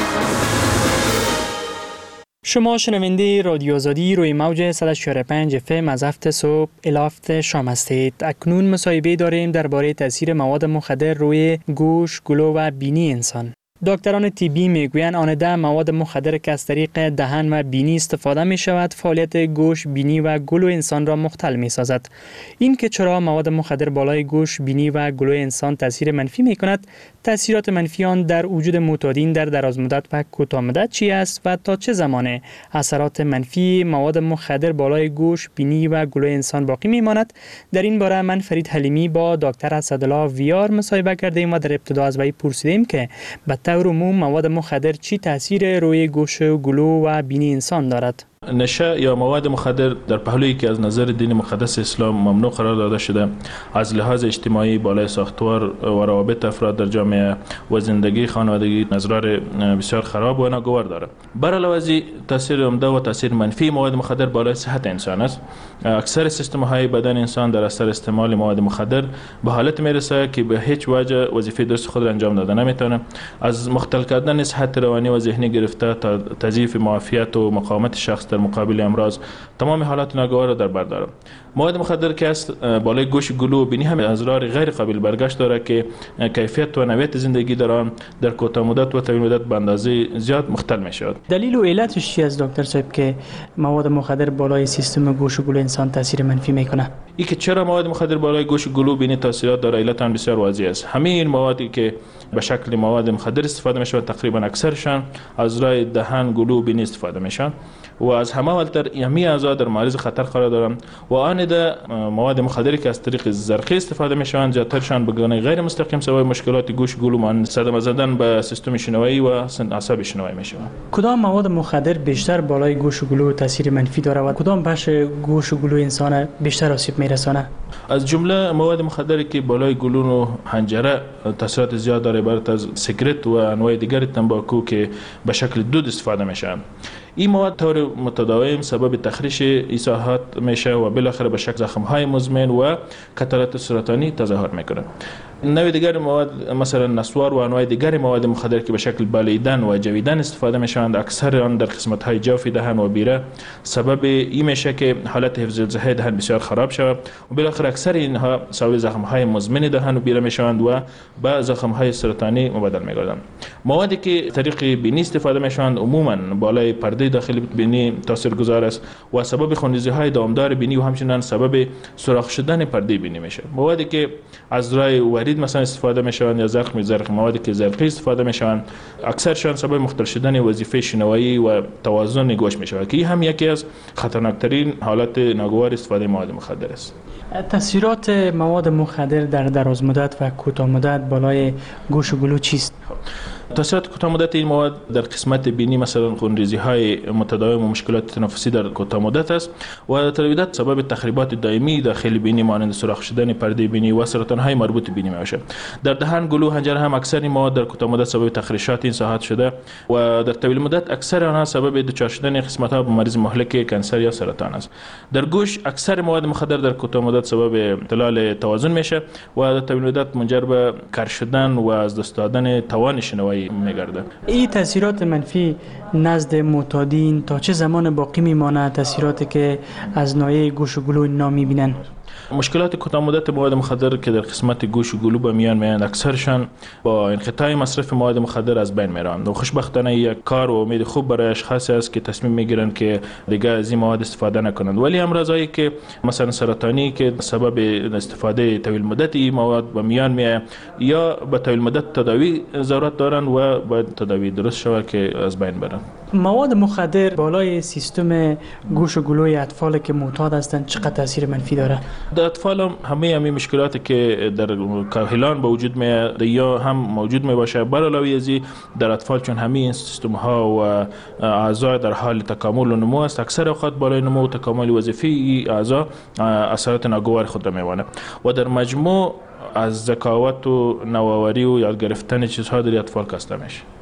Speaker 23: شما شنونده رادیو آزادی روی موج 104.5 FM از هفت صبح الی هفت شام هستید. اکنون مصاحبه داریم درباره تاثیر مواد مخدر روی گوش، گلو و بینی انسان. دکتران طبی میگویند آن مواد مخدر که از طریق دهن و بینی استفاده می شود فعالیت گوش، بینی و گلو انسان را مختل می سازد. این که چرا مواد مخدر بالای گوش، بینی و گلو انسان تاثیر منفی می کند، تاثیرات منفی آن در وجود معتادین در دراز مدت و کوتاه مدت چی است و تا چه زمان اثرات منفی مواد مخدر بالای گوش، بینی و گلو انسان باقی می ماند، در این باره من فرید حلیمی با دکتر اسدالله ویار مصاحبه کردیم و در ابتدا از وی پرسیدیم که به طور عموم مواد مخدر چی تاثیر روی گوش، گلو و بینی انسان دارد؟
Speaker 10: نشه یا مواد مخدر در پهلویی که از نظر دین مقدس اسلام ممنوع قرار داده شده، از لحاظ اجتماعی بالای ساختار و روابط افراد در جامعه و زندگی خانوادگی نظرار بسیار خراب و ناگوار دارد. بر علاوه از تاثیر عمده و تاثیر منفی مواد مخدر بالای صحت انسان است. اکثر سیستم های بدن انسان در اثر استعمال مواد مخدر به حالت میرسه که به هیچ وجه وظیفه درست خود را انجام داده نمیتونه، از مختل کردن صحت روانی و ذهنی گرفته تا تضعیف معافیت و مقاومت شخص در مقابل امراض، تمام حالات ناگوار را در بر دارد. مواد مخدر که است بالای گوش، گلو و بینی هم اضرار غیر قابل برگشت دارد که کیفیت و نوعیت زندگی در آن در کوتاه مدت و طویل مدت به اندازه زیاد مختل می شود.
Speaker 23: دلیل و علتش چی است دکتر صاحب که مواد مخدر بالای سیستم گوش و گلو انسان تاثیر منفی میکنه؟
Speaker 10: این که چرا مواد مخدر بالای گوش و گلو و بینی تاثیرات داره، علت آن بسیار واضح است. همه این موادی که به شکل مواد مخدر استفاده می شود تقریبا اکثرشان از راه دهن، گلو و بینی استفاده میشن و از همه اولتر همه اعضا در معرض خطر قرار دارند و آن ده مواد مخدری که از طریق زرقی استفاده میشوند زیادترشان به گونه غیر مستقیم سبب مشکلات گوش، گلو مانند صدمه زدن به سیستم شنوایی و اعصاب شنوایی میشوند.
Speaker 23: کدام مواد مخدر بیشتر بالای گوش و گلو تاثیر منفی داره و کدام بخش گوش و گلو انسان بیشتر آسیب میرسانه؟
Speaker 10: از جمله مواد مخدری که بالای گلو و حنجره تاثیرات زیاد داره عبارت از سیگرت و انواع دیگر تنباکو که به شکل دود استفاده میشن. این مواد طور متداوم سبب تخریش ایساحات میشه و بالاخره به شکل زخم‌های مزمن و کتلات سرطانی تظاهر میکنه. نوع دیگر مواد مثلا نسوار و انواع دیگر مواد مخدر که به شکل بالیدن و جویدن استفاده میشوند، اکثر آن در قسمت‌های جوف دهن و بیره، سبب این میشه که حالت حفظ الصحه دهن بسیار خراب شود و بالاخره اکثر اینها سبب زخم‌های مزمن دهن و بیره میشوند و به زخم‌های سرطانی مبدل میگردند. موادی که طریق بینی استفاده میشوند عموما بالای پرده داخلی بینی تاثیرگذار است و سبب خونریزی‌های دامدار بینی و همچنین سبب سوراخ شدن پرده بینی میشه. موادی که از راه ورید مثلا استفاده میشوند یا زرق موادی که زرقی استفاده میشوند اکثرشان سبب مختل شدن وظیفه شنوایی و توازن گوش میشود که این هم یکی از خطرناکترین حالات ناگوار استفاده مواد مخدر است.
Speaker 23: تاثیرات مواد مخدر در دراز مدت و کوتاه مدت بالای گوش و گلو چیست؟
Speaker 10: تاثیرات کوتاه مدت این مواد در قسمت بینی مثلا خونریزی‌های متداوم و مشکلات تنفسی در کوتاه مدت است و در طول مدت سبب تخریبات دائمی داخل بینی مانند سوراخ شدن پرده بینی و سرطان‌های مربوط بینی می‌باشد. در دهن، گلو، حنجره هم اکثر این مواد در کوتاه مدت سبب تخریشات این ساحات شده و در طول مدت اکثر آنها سبب دچار شدن قسمت‌ها به مریض مهلک کنسر یا سرطان است. در گوش اکثر مواد مخدر در کوتاه مدت سبب اختلال توازن میشه و در طول مدت منجر به کر شدن و از دست دادن توان شنوایی میگرده.
Speaker 23: این تاثیرات منفی نزد معتادین تا چه زمان باقی میمانه؟ تاثیراتی که از ناحیه گوش و گلو نامی بینن؟
Speaker 10: مشکلات کوتاه مدت مواد مخدر که در قسمت گوش و گلو به میان میآیند اکثرشان با انقطاع مصرف مواد مخدر از بین میرند و خوشبختانه یک کار و امید خوب برای اشخاصی است که تصمیم میگیرند که دیگه از این مواد استفاده نکنند. ولی امراضایی که مثلا سرطانی که سبب استفاده طویل مدت این مواد به میان میآید یا به طویل مدت تداوی ضرورت دارند و باید تداوی درست شود که از بین برند.
Speaker 23: مواد مخدر بالای سیستم گوش و گلوی اطفال که معتاد هستند چقدر تاثیر منفی داره؟
Speaker 10: در اطفال هم همه مشکلاتی که در کاهلان به وجود میاد یا هم موجود می باشه. بر علاوه از این در اطفال چون همه این سیستم ها و اعضا در حال تکامل و نمو است، اکثر اوقات بالای نمو و تکامل وظیفی اعضا اثرات ناگوار خود را میوانه و در مجموع از ذکاوت و نوآوری و یاد گرفتن چیزها در اطفال کاسته میشه.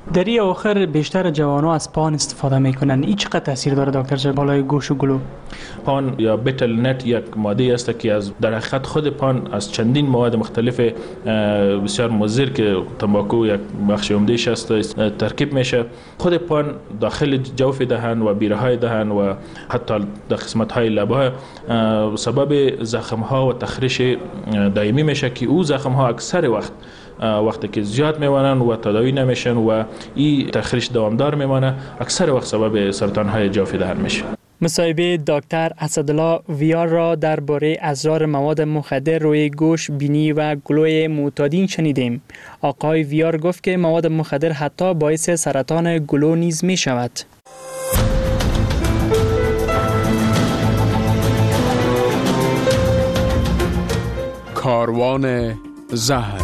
Speaker 23: در این آخر بیشتر جوانان از پان استفاده میکنن. این چقدر تاثیر داره دکتر جان بالای گوش و گلو؟
Speaker 10: پان یا بتل نت یک ماده است که از در حقیقت خود پان از چندین مواد مختلف بسیار مضر که تنباکو یک بخش عمده‌اش است ترکیب میشه. خود پان داخل جوف دهن و بیره‌های دهن و حتی در قسمت‌های لب‌ها سبب زخم‌ها و تخریش دائمی میشه که او زخم‌ها اکثر وقتی که زیاد میمانن و تداوی نمیشن و این تخریش دوامدار میمانه، اکثر وقت سبب سرطان‌های جوف دهن میشه.
Speaker 23: مصاحبه دکتر اسدالله ویار را درباره اضرار مواد مخدر روی گوش، بینی و گلوی معتادین شنیدیم. آقای ویار گفت که مواد مخدر حتی باعث سرطان گلو نیز می شود.
Speaker 4: کاروان زهر.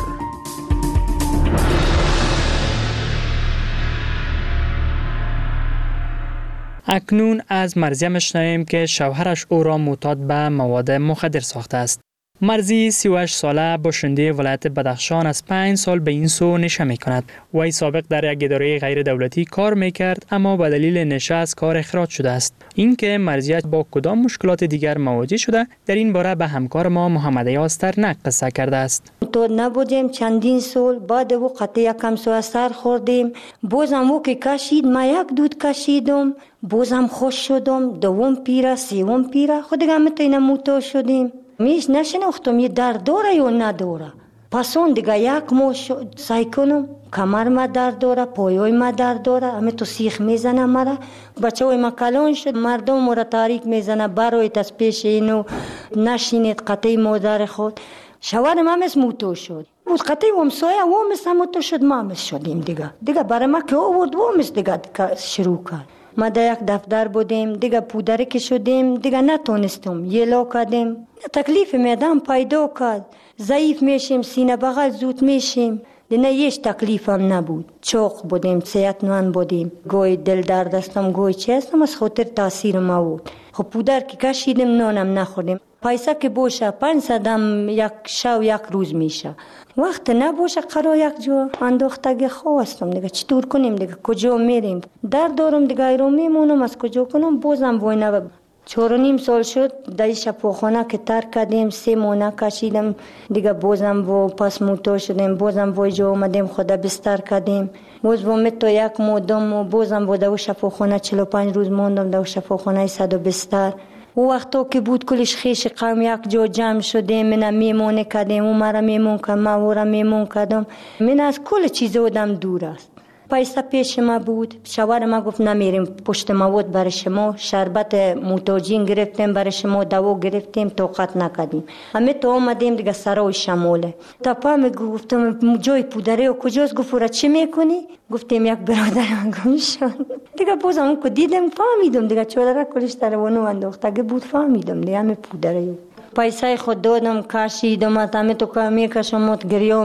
Speaker 23: اکنون از مرضیه میشنویم که شوهرش او را معتاد به مواد مخدر ساخته است. مرضی 38 ساله باشنده ولایت بدخشان از 5 سال به این سو نشه می کند. وی سابق در یک اداره غیر دولتی کار می کرد اما به دلیل نشه از کار اخراج شده است. اینکه مرضیه با کدام مشکلات دیگر مواجه شده در این باره به همکار ما محمد یاستر قصه کرده است.
Speaker 2: تو نبودیم چندین سال، بعد او قطع یکم سو اثر خوردیم، بازم او که کشید ما یک دود کشیدم، بازم خوش شدم، دوم پیره سوم پیره خود دیگه متین موتور شدیم. میش نشناختم یه درد داره یا نداره. پس اون دیگه یک ماه سعی کنم کمر ما درد داره، پایوی ما درد داره، همه تو سیخ میزنه مرا. بچه های ما کلان شد، مردم مرا تاریک میزنه برایت از پیش اینو نشینید قطعی مادر خود. شوهرم هم از موتور شد، بود قطعی همسایه هم از موتور شد، ما هم شدیم دیگه برای ما که آورد هم از دیگه شروع کرد. ما در یک دفتر بودیم، دیگه پودره که شدیم، دیگه نتونستم یه لا کردیم. تکلیف میدم پیدا کرد، ضعیف میشیم، سینه بغل زود میشیم. دیگه هیچ تکلیف هم نبود، چوق بودیم، صحتمند بودیم. گوی دل درد هستم، گوی چی هستم، از خاطر تاثیر ما بود. خب پودر که کشیدیم نانم نخوردیم. پیسه که باشه 500 هم یک شو یک روز میشه، وقت نباشه قرار یک جا انداختگی خواستم دیگه چطور کنیم دیگه، کجا میریم؟ در دارم دیگه ایران میمونم، از کجا کنم؟ بازم وای نبا 4.5 سال شد در شفاخانه که ترک کردیم، 3 ماه کشیدم دیگه، بازم و پس موتور شدیم، بازم وای جا اومدیم خدا بستر کردیم، باز و تو یک مودم و بازم و در شفاخانه 45 روز موندم در شفاخانه 100 بستر. او وقتا که بود کلش خیش قوم یک جا جمع شدیم، من میمونه کردیم، او مرا میمون کردم، من او را میمون کردم. من از کل چیز بودم دور است. پیسه پیش ما بود، شوهر ما گفت نمیریم پشت مواد برای شما، شربت موتاجین گرفتیم برای شما، دوا گرفتیم، طاقت نکردیم. همه تو آمدیم دیگه سرای شماله. تا پا گفتم جای پودره و کجاست؟ گفت را چی میکنی؟ گفتیم یک برادر من گم شد. دیگه بازم اون که دیدم فهمیدم دیگه چادر کلش تروانو انداختگی بود، فهمیدم دیگه همه پودره. پیسه خود دادم کشیدم، همه تو که میکشم گریه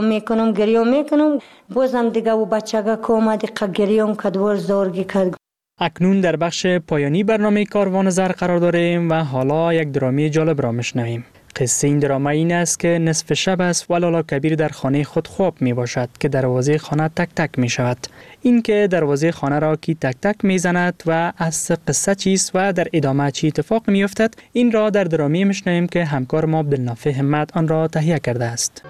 Speaker 2: میکنم، بازم دیگه و بچگه که اومد گریه کدوار زارگی کرد.
Speaker 23: اکنون در بخش پایانی برنامه کاروان زر قرار داریم و حالا یک درامی جالب را میشنویم. قصه این درامه این است که نصف شب است و لالا کبیر در خانه خود خواب می باشد که دروازه خانه تک تک می شود. این که دروازه خانه را کی تک تک می زند و از قصه چیست و در ادامه چی اتفاق می افتد، این را در درامی میشنویم که همکار ما عبدالنافع همت آن را تهیه کرده است.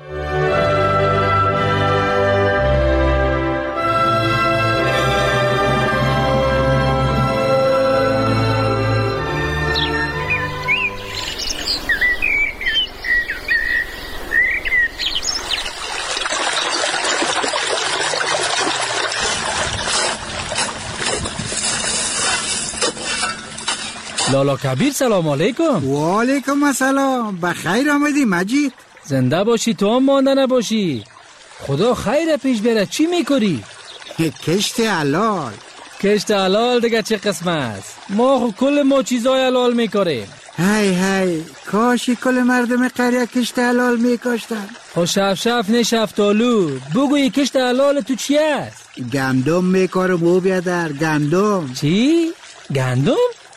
Speaker 6: لالا کبیر سلام علیکم.
Speaker 11: و علیکم السلام. بخیر آمدی مجید.
Speaker 6: زنده باشی تو هم مانده نباشی. خدا خیر پیش بره. چی میکنی؟
Speaker 11: کشت حلال.
Speaker 6: کشت حلال دیگه چه قسم است؟ ما خب کل ما چیزای حلال میکنیم.
Speaker 11: هی کاشی کل مردم قریه کشت حلال میکاشتن.
Speaker 6: خب شف نه شفتالو بگوی کشت حلال تو چی است؟
Speaker 11: گندم میکارم او بیادر. گندم.
Speaker 6: چی؟ گندم؟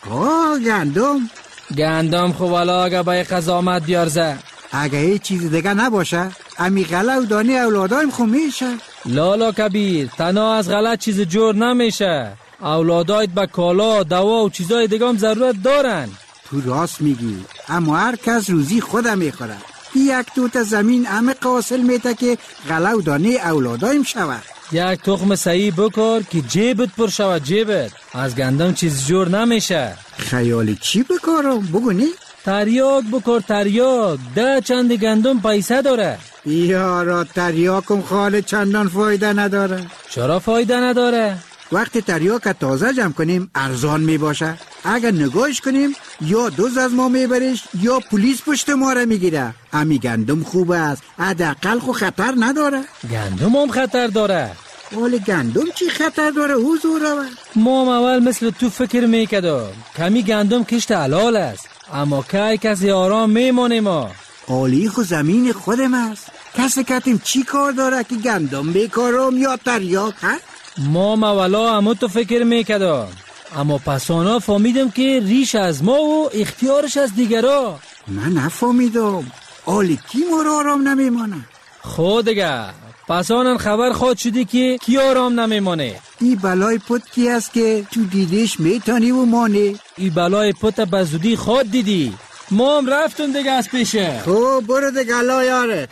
Speaker 6: گندم خب حالا اگه به قضامت بیارزه،
Speaker 11: اگه هیچ چیز دیگه نباشه امی غله و دانی اولادایم خو میشه.
Speaker 6: لالا کبیر، تنها از غلط چیز جور نمیشه. اولادایت به کالا، دوا و چیزای دیگه هم ضرورت دارن.
Speaker 11: تو راست میگی، اما هر کس روزی خودم میخوره. یک توت زمین همه قاصل میته که غله و دانه اولادایم شود.
Speaker 6: یک تخم صحیح بکار که جیبت پر شود. جیبت از گندم چیز جور نمیشه.
Speaker 11: خیال چی بکارم بگو نی؟
Speaker 6: تریاک بکار. تریاک 10 چند گندم پیسه داره.
Speaker 11: یارا تریاکم خاله چندان فایده نداره.
Speaker 6: چرا فایده نداره؟
Speaker 11: وقتی تریاک تازه جمع کنیم ارزان می باشه. اگر نگاهش کنیم یا دوز از ما میبریش یا پلیس پشت ما را میگیره. امی گندم خوب است، حداقل خو خطر نداره.
Speaker 6: گندم هم خطر داره.
Speaker 11: ولی گندم چی خطر داره حضور؟
Speaker 6: ما اول مثل تو فکر میکردم کمی گندم کشت حلال است، اما که کسی آرام میمونه. ما
Speaker 11: آلی خو زمین خودم است. کسی کتیم چی کار داره که گندم بیکارم یا تریاک ها؟
Speaker 6: ما مولا همو تو فکر میکردم، اما پسانا فهمیدم که ریش از ما و اختیارش از دیگرا.
Speaker 11: من نفهمیدم. آلی کی ما را آرام نمیمانه؟
Speaker 6: خود دیگه پسانن خبر خود شدی که کی آرام نمیمانه.
Speaker 11: ای بلای پت کی است که تو دیدیش میتانی و مانه؟
Speaker 6: ای بلای پت بزودی خود دیدی. ما هم رفتم دیگه از پیشه.
Speaker 11: خب برو دیگه الله یارت.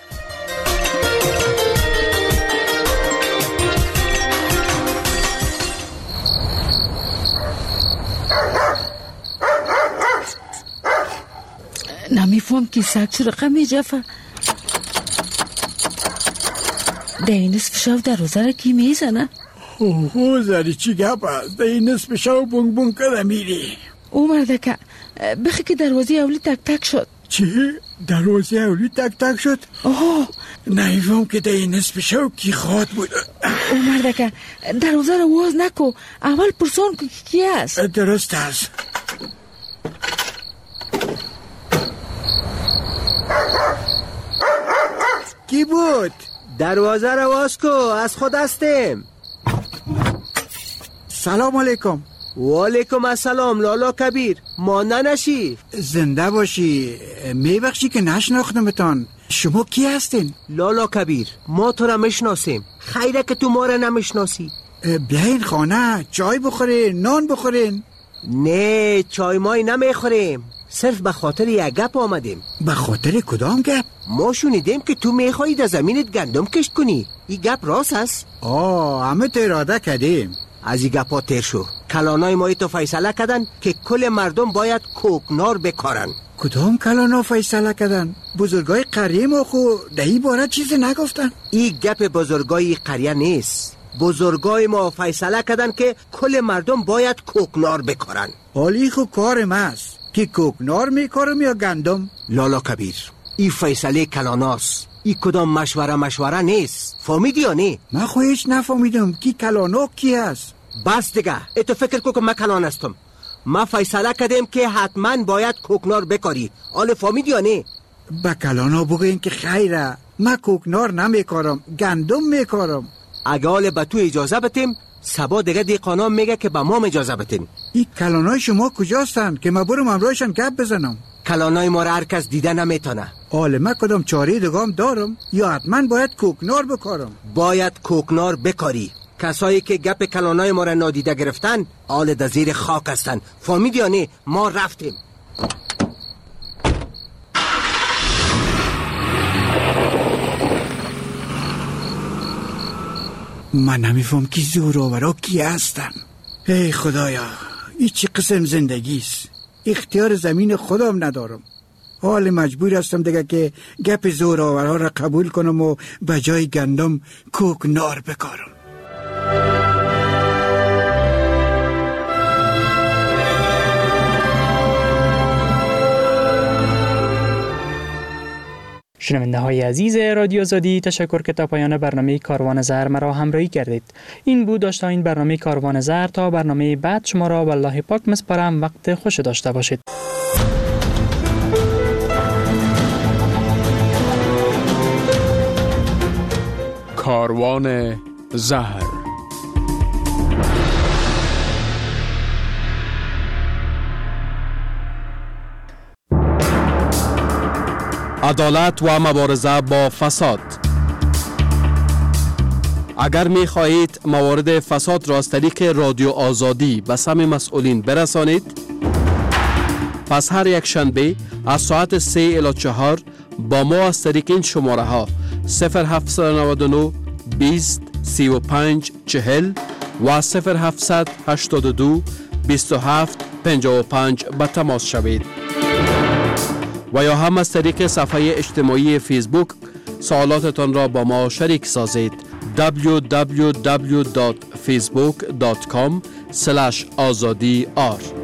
Speaker 12: نمیفهم که سگ چه رقمی جفه ده این نصف شو در روزه را کی میزنه؟
Speaker 11: زری چی گپ است؟ ده این نصف شو بونگ بونگ کده میری.
Speaker 12: او مرده که بخی که دروازه اولی تک تک شد.
Speaker 11: چی؟ دروازه اولی تک تک شد؟ نمیفهم که ده این نصف شو کی خواد بود.
Speaker 12: او مرده که دروازه را واز نکو، اول پرسان که کی است.
Speaker 11: درست است. کی بود؟
Speaker 13: دروازه رو باز کو، از خود هستیم.
Speaker 11: سلام علیکم.
Speaker 13: و علیکم السلام لالا کبیر، مانده نشی.
Speaker 11: زنده باشی. میبخشی که نشناختمتان. شما کی هستین؟
Speaker 13: لالا کبیر، ما تو را میشناسیم. خیره که تو ما را نمیشناسی.
Speaker 11: بیاین خانه چای بخورین، نان بخورین.
Speaker 13: نه چای مای نمیخوریم، صرف به خاطر یک گپ آمدیم.
Speaker 11: به خاطر کدام گپ؟
Speaker 13: ما شنیدیم که تو میخوایی در زمینت گندم کشت کنی. این گپ راست است؟
Speaker 11: همه تو اراده کردیم.
Speaker 13: از این گپا تیر شو. کلانای ما تو فیصله کردن که کل مردم باید کوکنار بکارن.
Speaker 11: کدام کلانا فیصله کردن؟ بزرگای قریه ما خو دهی باره چیزی نگفتن.
Speaker 13: این گپ بزرگای قریه نیست. بزرگای ما فیصله کردن که کل مردم باید کوکنار بکارن.
Speaker 11: حالی خو کارم است که کوکنار میکارم یا گندم.
Speaker 13: لالا کبیر، این فیصله کلاناست. این کدام مشوره نیست. فهمیدی یا نه؟
Speaker 11: من خو هیچ نفهمیدم که کلانا کی است.
Speaker 13: بس دیگه اتو فکر کو که من کلان هستم. ما فیصله کردیم که حتما باید کوکنار بکاری. آله فهمیدی یا نه؟
Speaker 11: با کلانا بگوین که خیره، من کوکنار نمیکارم، گندم میکارم.
Speaker 13: اگه آله به تو اجازه بتیم، سبا دیگه دیقانا میگه که به ما اجازه بتین.
Speaker 11: این کلانای شما کجاستن که ما برم امروزشان گپ بزنم؟
Speaker 13: کلانای ما را هر کس دیده نمیتونه.
Speaker 11: آله من کدام چاره دیگام دارم یا حتما باید کوکنار بکارم؟
Speaker 13: باید کوکنار بکاری. کسایی که گپ کلانای ما را نادیده گرفتن آله در زیر خاک هستن. فهمیدی یا نه؟ ما رفتیم.
Speaker 11: من نمیفهم که زورآورا کی هستن. ای خدایا، این چه قسم زندگیست؟ اختیار زمین خودم ندارم. حال مجبور هستم دیگه که گپ زورآورا را قبول کنم و به جای گندم کوکنار بکارم.
Speaker 23: شنونده های عزیز رادیو آزادی، تشکر که تا پایان برنامه کاروان زهر مرا همراهی کردید. این بود داشته این برنامه کاروان زهر. تا برنامه بعد شما را والله پاک مسپارم. وقت خوش داشته باشید.
Speaker 4: کاروان زهر. عدالت و مبارزه با فساد.
Speaker 5: اگر می خواهید موارد فساد را از طریق رادیو آزادی به سمع مسئولین برسانید، پس هر یک شنبه از ساعت 3 الی 4 با ما از طریق این شماره ها 0799 20 35 40 و 0782 27 55 به تماس شوید و یا هم از طریق صفحه اجتماعی فیسبوک سوالاتتان را با ما شریک سازید. www.facebook.com/azadi